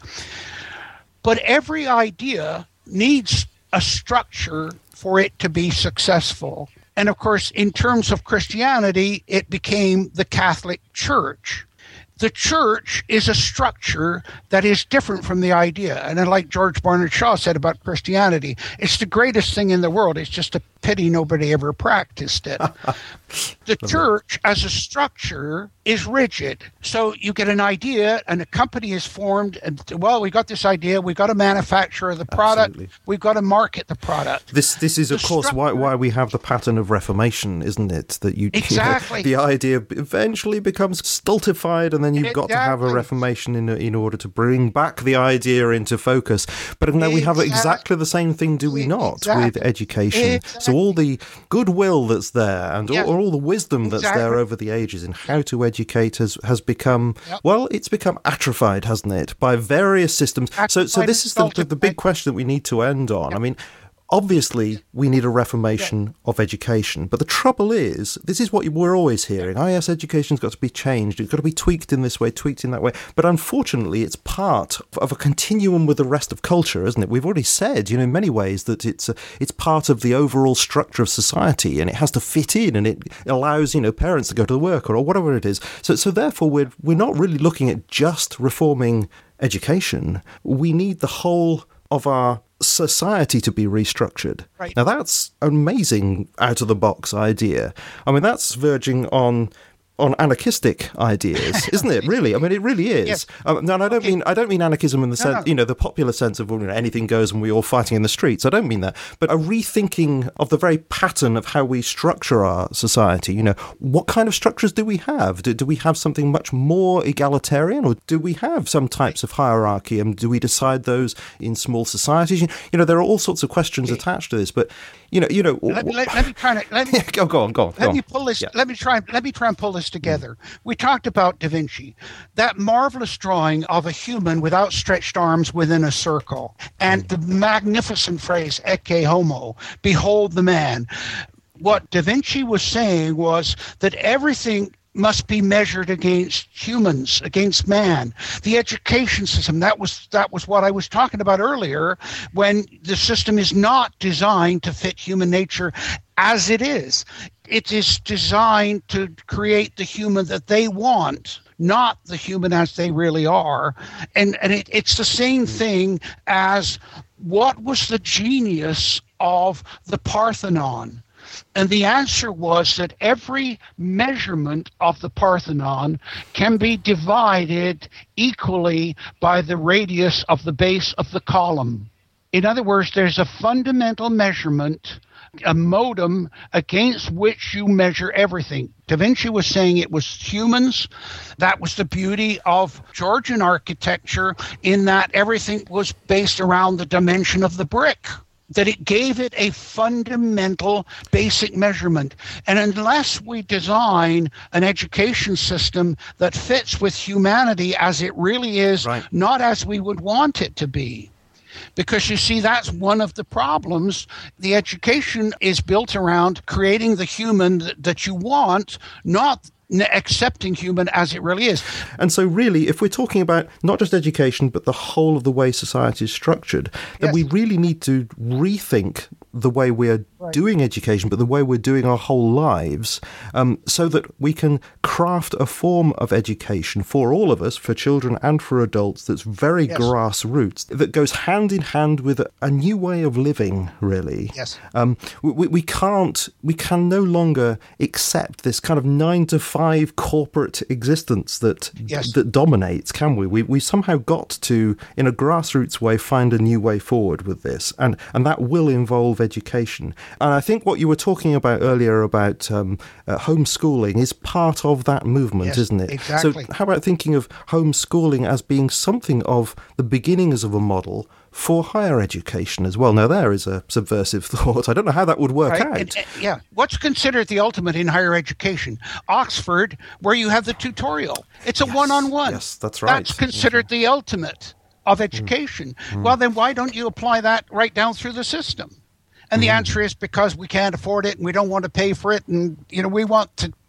But every idea needs a structure for it to be successful. And of course, in terms of Christianity, it became the Catholic Church. The church is a structure that is different from the idea. And then, like George Bernard Shaw said about Christianity, it's the greatest thing in the world. It's just a pity nobody ever practiced it. The church as a structure is rigid. So you get an idea and a company is formed and, well, we got this idea, we got to manufacture the product, Absolutely. We've got to market the product. This this is, the of course, why why we have the pattern of Reformation, isn't it? That you, exactly. you know, the idea eventually becomes stultified and then you've exactly. got to have a Reformation in, in order to bring back the idea into focus. But no, we have exactly the same thing, do we not, exactly. with education? Exactly. So all the goodwill that's there and yeah. all, all the wisdom that's exactly. there over the ages in how to educate has, has become, yep. well, it's become atrophied, hasn't it, by various systems. Atrophied so so this is the, the, the big question that we need to end on. Yep. I mean, obviously, we need a reformation yeah. of education. But the trouble is, this is what we're always hearing. Oh, yes, education's got to be changed. It's got to be tweaked in this way, tweaked in that way. But unfortunately, it's part of a continuum with the rest of culture, isn't it? We've already said, you know, in many ways that it's a, it's part of the overall structure of society and it has to fit in and it allows, you know, parents to go to work or, or whatever it is. So, so therefore, we're, we're not really looking at just reforming education. We need the whole of our society to be restructured. Right. Now that's an amazing out-of-the-box idea. I mean, that's verging on on anarchistic ideas, isn't it? Really, I mean, it really is. Yes. Um, no, and I don't okay. mean I don't mean anarchism in the sense, no, no. you know, the popular sense of, well, you know, anything goes and we're all fighting in the streets. I don't mean that, but a rethinking of the very pattern of how we structure our society. You know, what kind of structures do we have? Do, do we have something much more egalitarian, or do we have some types of hierarchy? And do we decide those in small societies? You know, there are all sorts of questions okay. attached to this, but. You know, you know. Let me, let, let me try to let me go, go on, go on. Let go me on. pull this. Yeah. Let me try. Let me try and pull this together. Mm. We talked about Da Vinci, that marvelous drawing of a human with outstretched arms within a circle, and mm. the magnificent phrase "Ecce Homo," behold the man. What Da Vinci was saying was that everything must be measured against humans, against man. The education system, that was that was what I was talking about earlier, when the system is not designed to fit human nature as it is. It is designed to create the human that they want, not the human as they really are. And, and it, it's the same thing as what was the genius of the Parthenon? And the answer was that every measurement of the Parthenon can be divided equally by the radius of the base of the column. In other words, there's a fundamental measurement, a modem against which you measure everything. Da Vinci was saying it was humans. That was the beauty of Georgian architecture, in that everything was based around the dimension of the brick, that it gave it a fundamental basic measurement. And unless we design an education system that fits with humanity as it really is, right. not as we would want it to be, because you see, that's one of the problems. The education is built around creating the human that, that you want, not accepting human as it really is. And so really, if we're talking about not just education, but the whole of the way society is structured, then yes. we really need to rethink the way we're right. doing education, but the way we're doing our whole lives, um, so that we can craft a form of education for all of us, for children and for adults, that's very yes. grassroots, that goes hand in hand with a, a new way of living, really. Yes. Um, we, we can't, we can no longer accept this kind of nine to five corporate existence that yes. that dominates, can we? We we somehow got to, in a grassroots way, find a new way forward with this, and and that will involve education. And I think what you were talking about earlier about um, uh, homeschooling is part of that movement, yes, isn't it? Exactly. So how about thinking of homeschooling as being something of the beginnings of a model for higher education as well? Now, there is a subversive thought. I don't know how that would work right. out. And, uh, yeah. What's considered the ultimate in higher education? Oxford, where you have the tutorial. It's a yes. one-on-one. Yes, that's right. That's considered mm-hmm. the ultimate of education. Mm-hmm. Well, then why don't you apply that right down through the system? And the answer is because we can't afford it and we don't want to pay for it, and you know we want to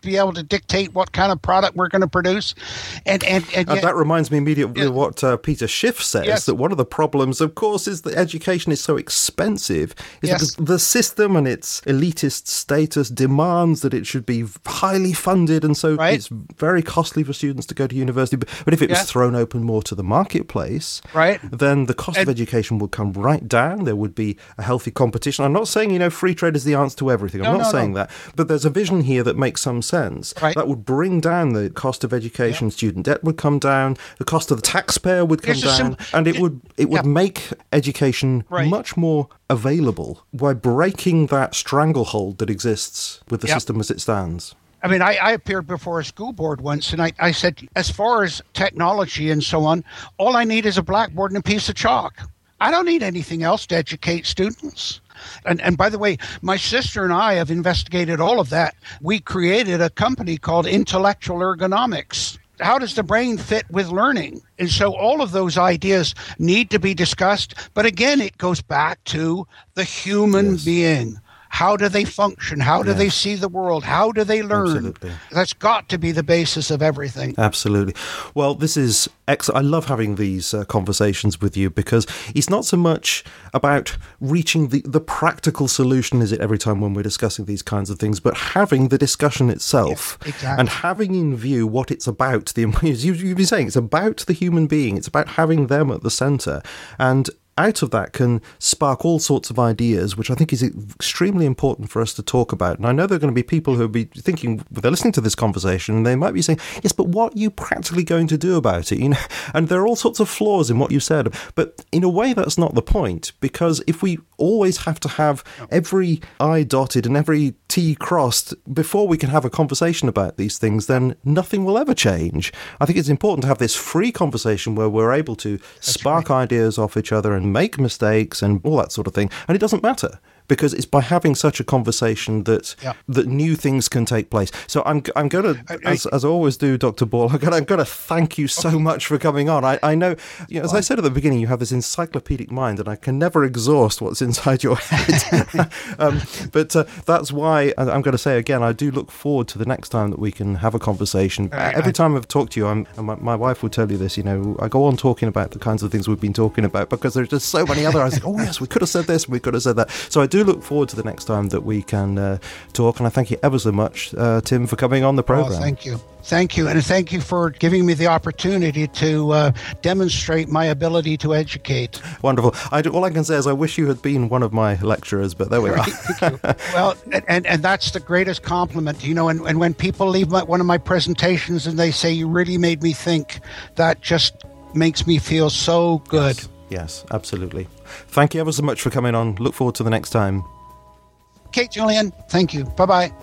be able to dictate what kind of product we're going to produce. And and, and, and yet, that reminds me immediately yeah. of what uh, Peter Schiff says, yes. that one of the problems, of course, is that education is so expensive. Is yes. because the system and its elitist status demands that it should be highly funded, and so right. it's very costly for students to go to university. But, but if it yes. was thrown open more to the marketplace, right. then the cost and, of education would come right down. There would be a healthy competition. I'm not saying, you know, free trade is the answer to everything. I'm no, not no, saying no. that. But there's a vision here that makes some sense. Right. That would bring down the cost of education. Yeah. Student debt would come down. The cost of the taxpayer would come Here's down. sim- and it would it would yeah. make education right. much more available by breaking that stranglehold that exists with the yeah. system as it stands. I mean, I, I appeared before a school board once, and I, I said, as far as technology and so on, all I need is a blackboard and a piece of chalk. I don't need anything else to educate students. And, and by the way, my sister and I have investigated all of that. We created a company called Intellectual Ergonomics. How does the brain fit with learning? And so all of those ideas need to be discussed. But again, it goes back to the human yes. being. How do they function? How do yes. they see the world? How do they learn? Absolutely. That's got to be the basis of everything. Absolutely. Well, this is excellent. I love having these uh, conversations with you, because it's not so much about reaching the, the practical solution, is it, every time when we're discussing these kinds of things, but having the discussion itself yes, exactly. and having in view what it's about. The you, you've been saying it's about the human being. It's about having them at the centre. And out of that can spark all sorts of ideas, which I think is extremely important for us to talk about. And I know there are going to be people who will be thinking, they're listening to this conversation, and they might be saying, yes, but what are you practically going to do about it? You know, and there are all sorts of flaws in what you said. But in a way, that's not the point, because if we always have to have every I dotted and every T crossed before we can have a conversation about these things, then nothing will ever change. I think it's important to have this free conversation where we're able to that's spark right. ideas off each other and make mistakes and all that sort of thing. And it doesn't matter, because it's by having such a conversation that yeah. that new things can take place. So I'm I'm going to, as, as I always do, Doctor Ball, I'm going to, I'm going to thank you so okay. much for coming on. I, I know, you know, as I said at the beginning, you have this encyclopedic mind, and I can never exhaust what's inside your head. um, but uh, that's why I'm going to say again, I do look forward to the next time that we can have a conversation. Right, Every I, time I've talked to you, I'm, and my, my wife will tell you this, you know, I go on talking about the kinds of things we've been talking about, because there's just so many other, I was like, oh yes, we could have said this, we could have said that. So I do look forward to the next time that we can uh, talk, and I thank you ever so much, uh, Tim, for coming on the program. Oh, thank you. Thank you. And thank you for giving me the opportunity to uh, demonstrate my ability to educate. Wonderful. I do, all I can say is I wish you had been one of my lecturers, but there we are. Well, and, and that's the greatest compliment, you know, and, and when people leave my, one of my presentations and they say, you really made me think, that just makes me feel so good. Yes. Yes, absolutely. Thank you ever so much for coming on. Look forward to the next time. Kate, Julian, thank you. Bye-bye.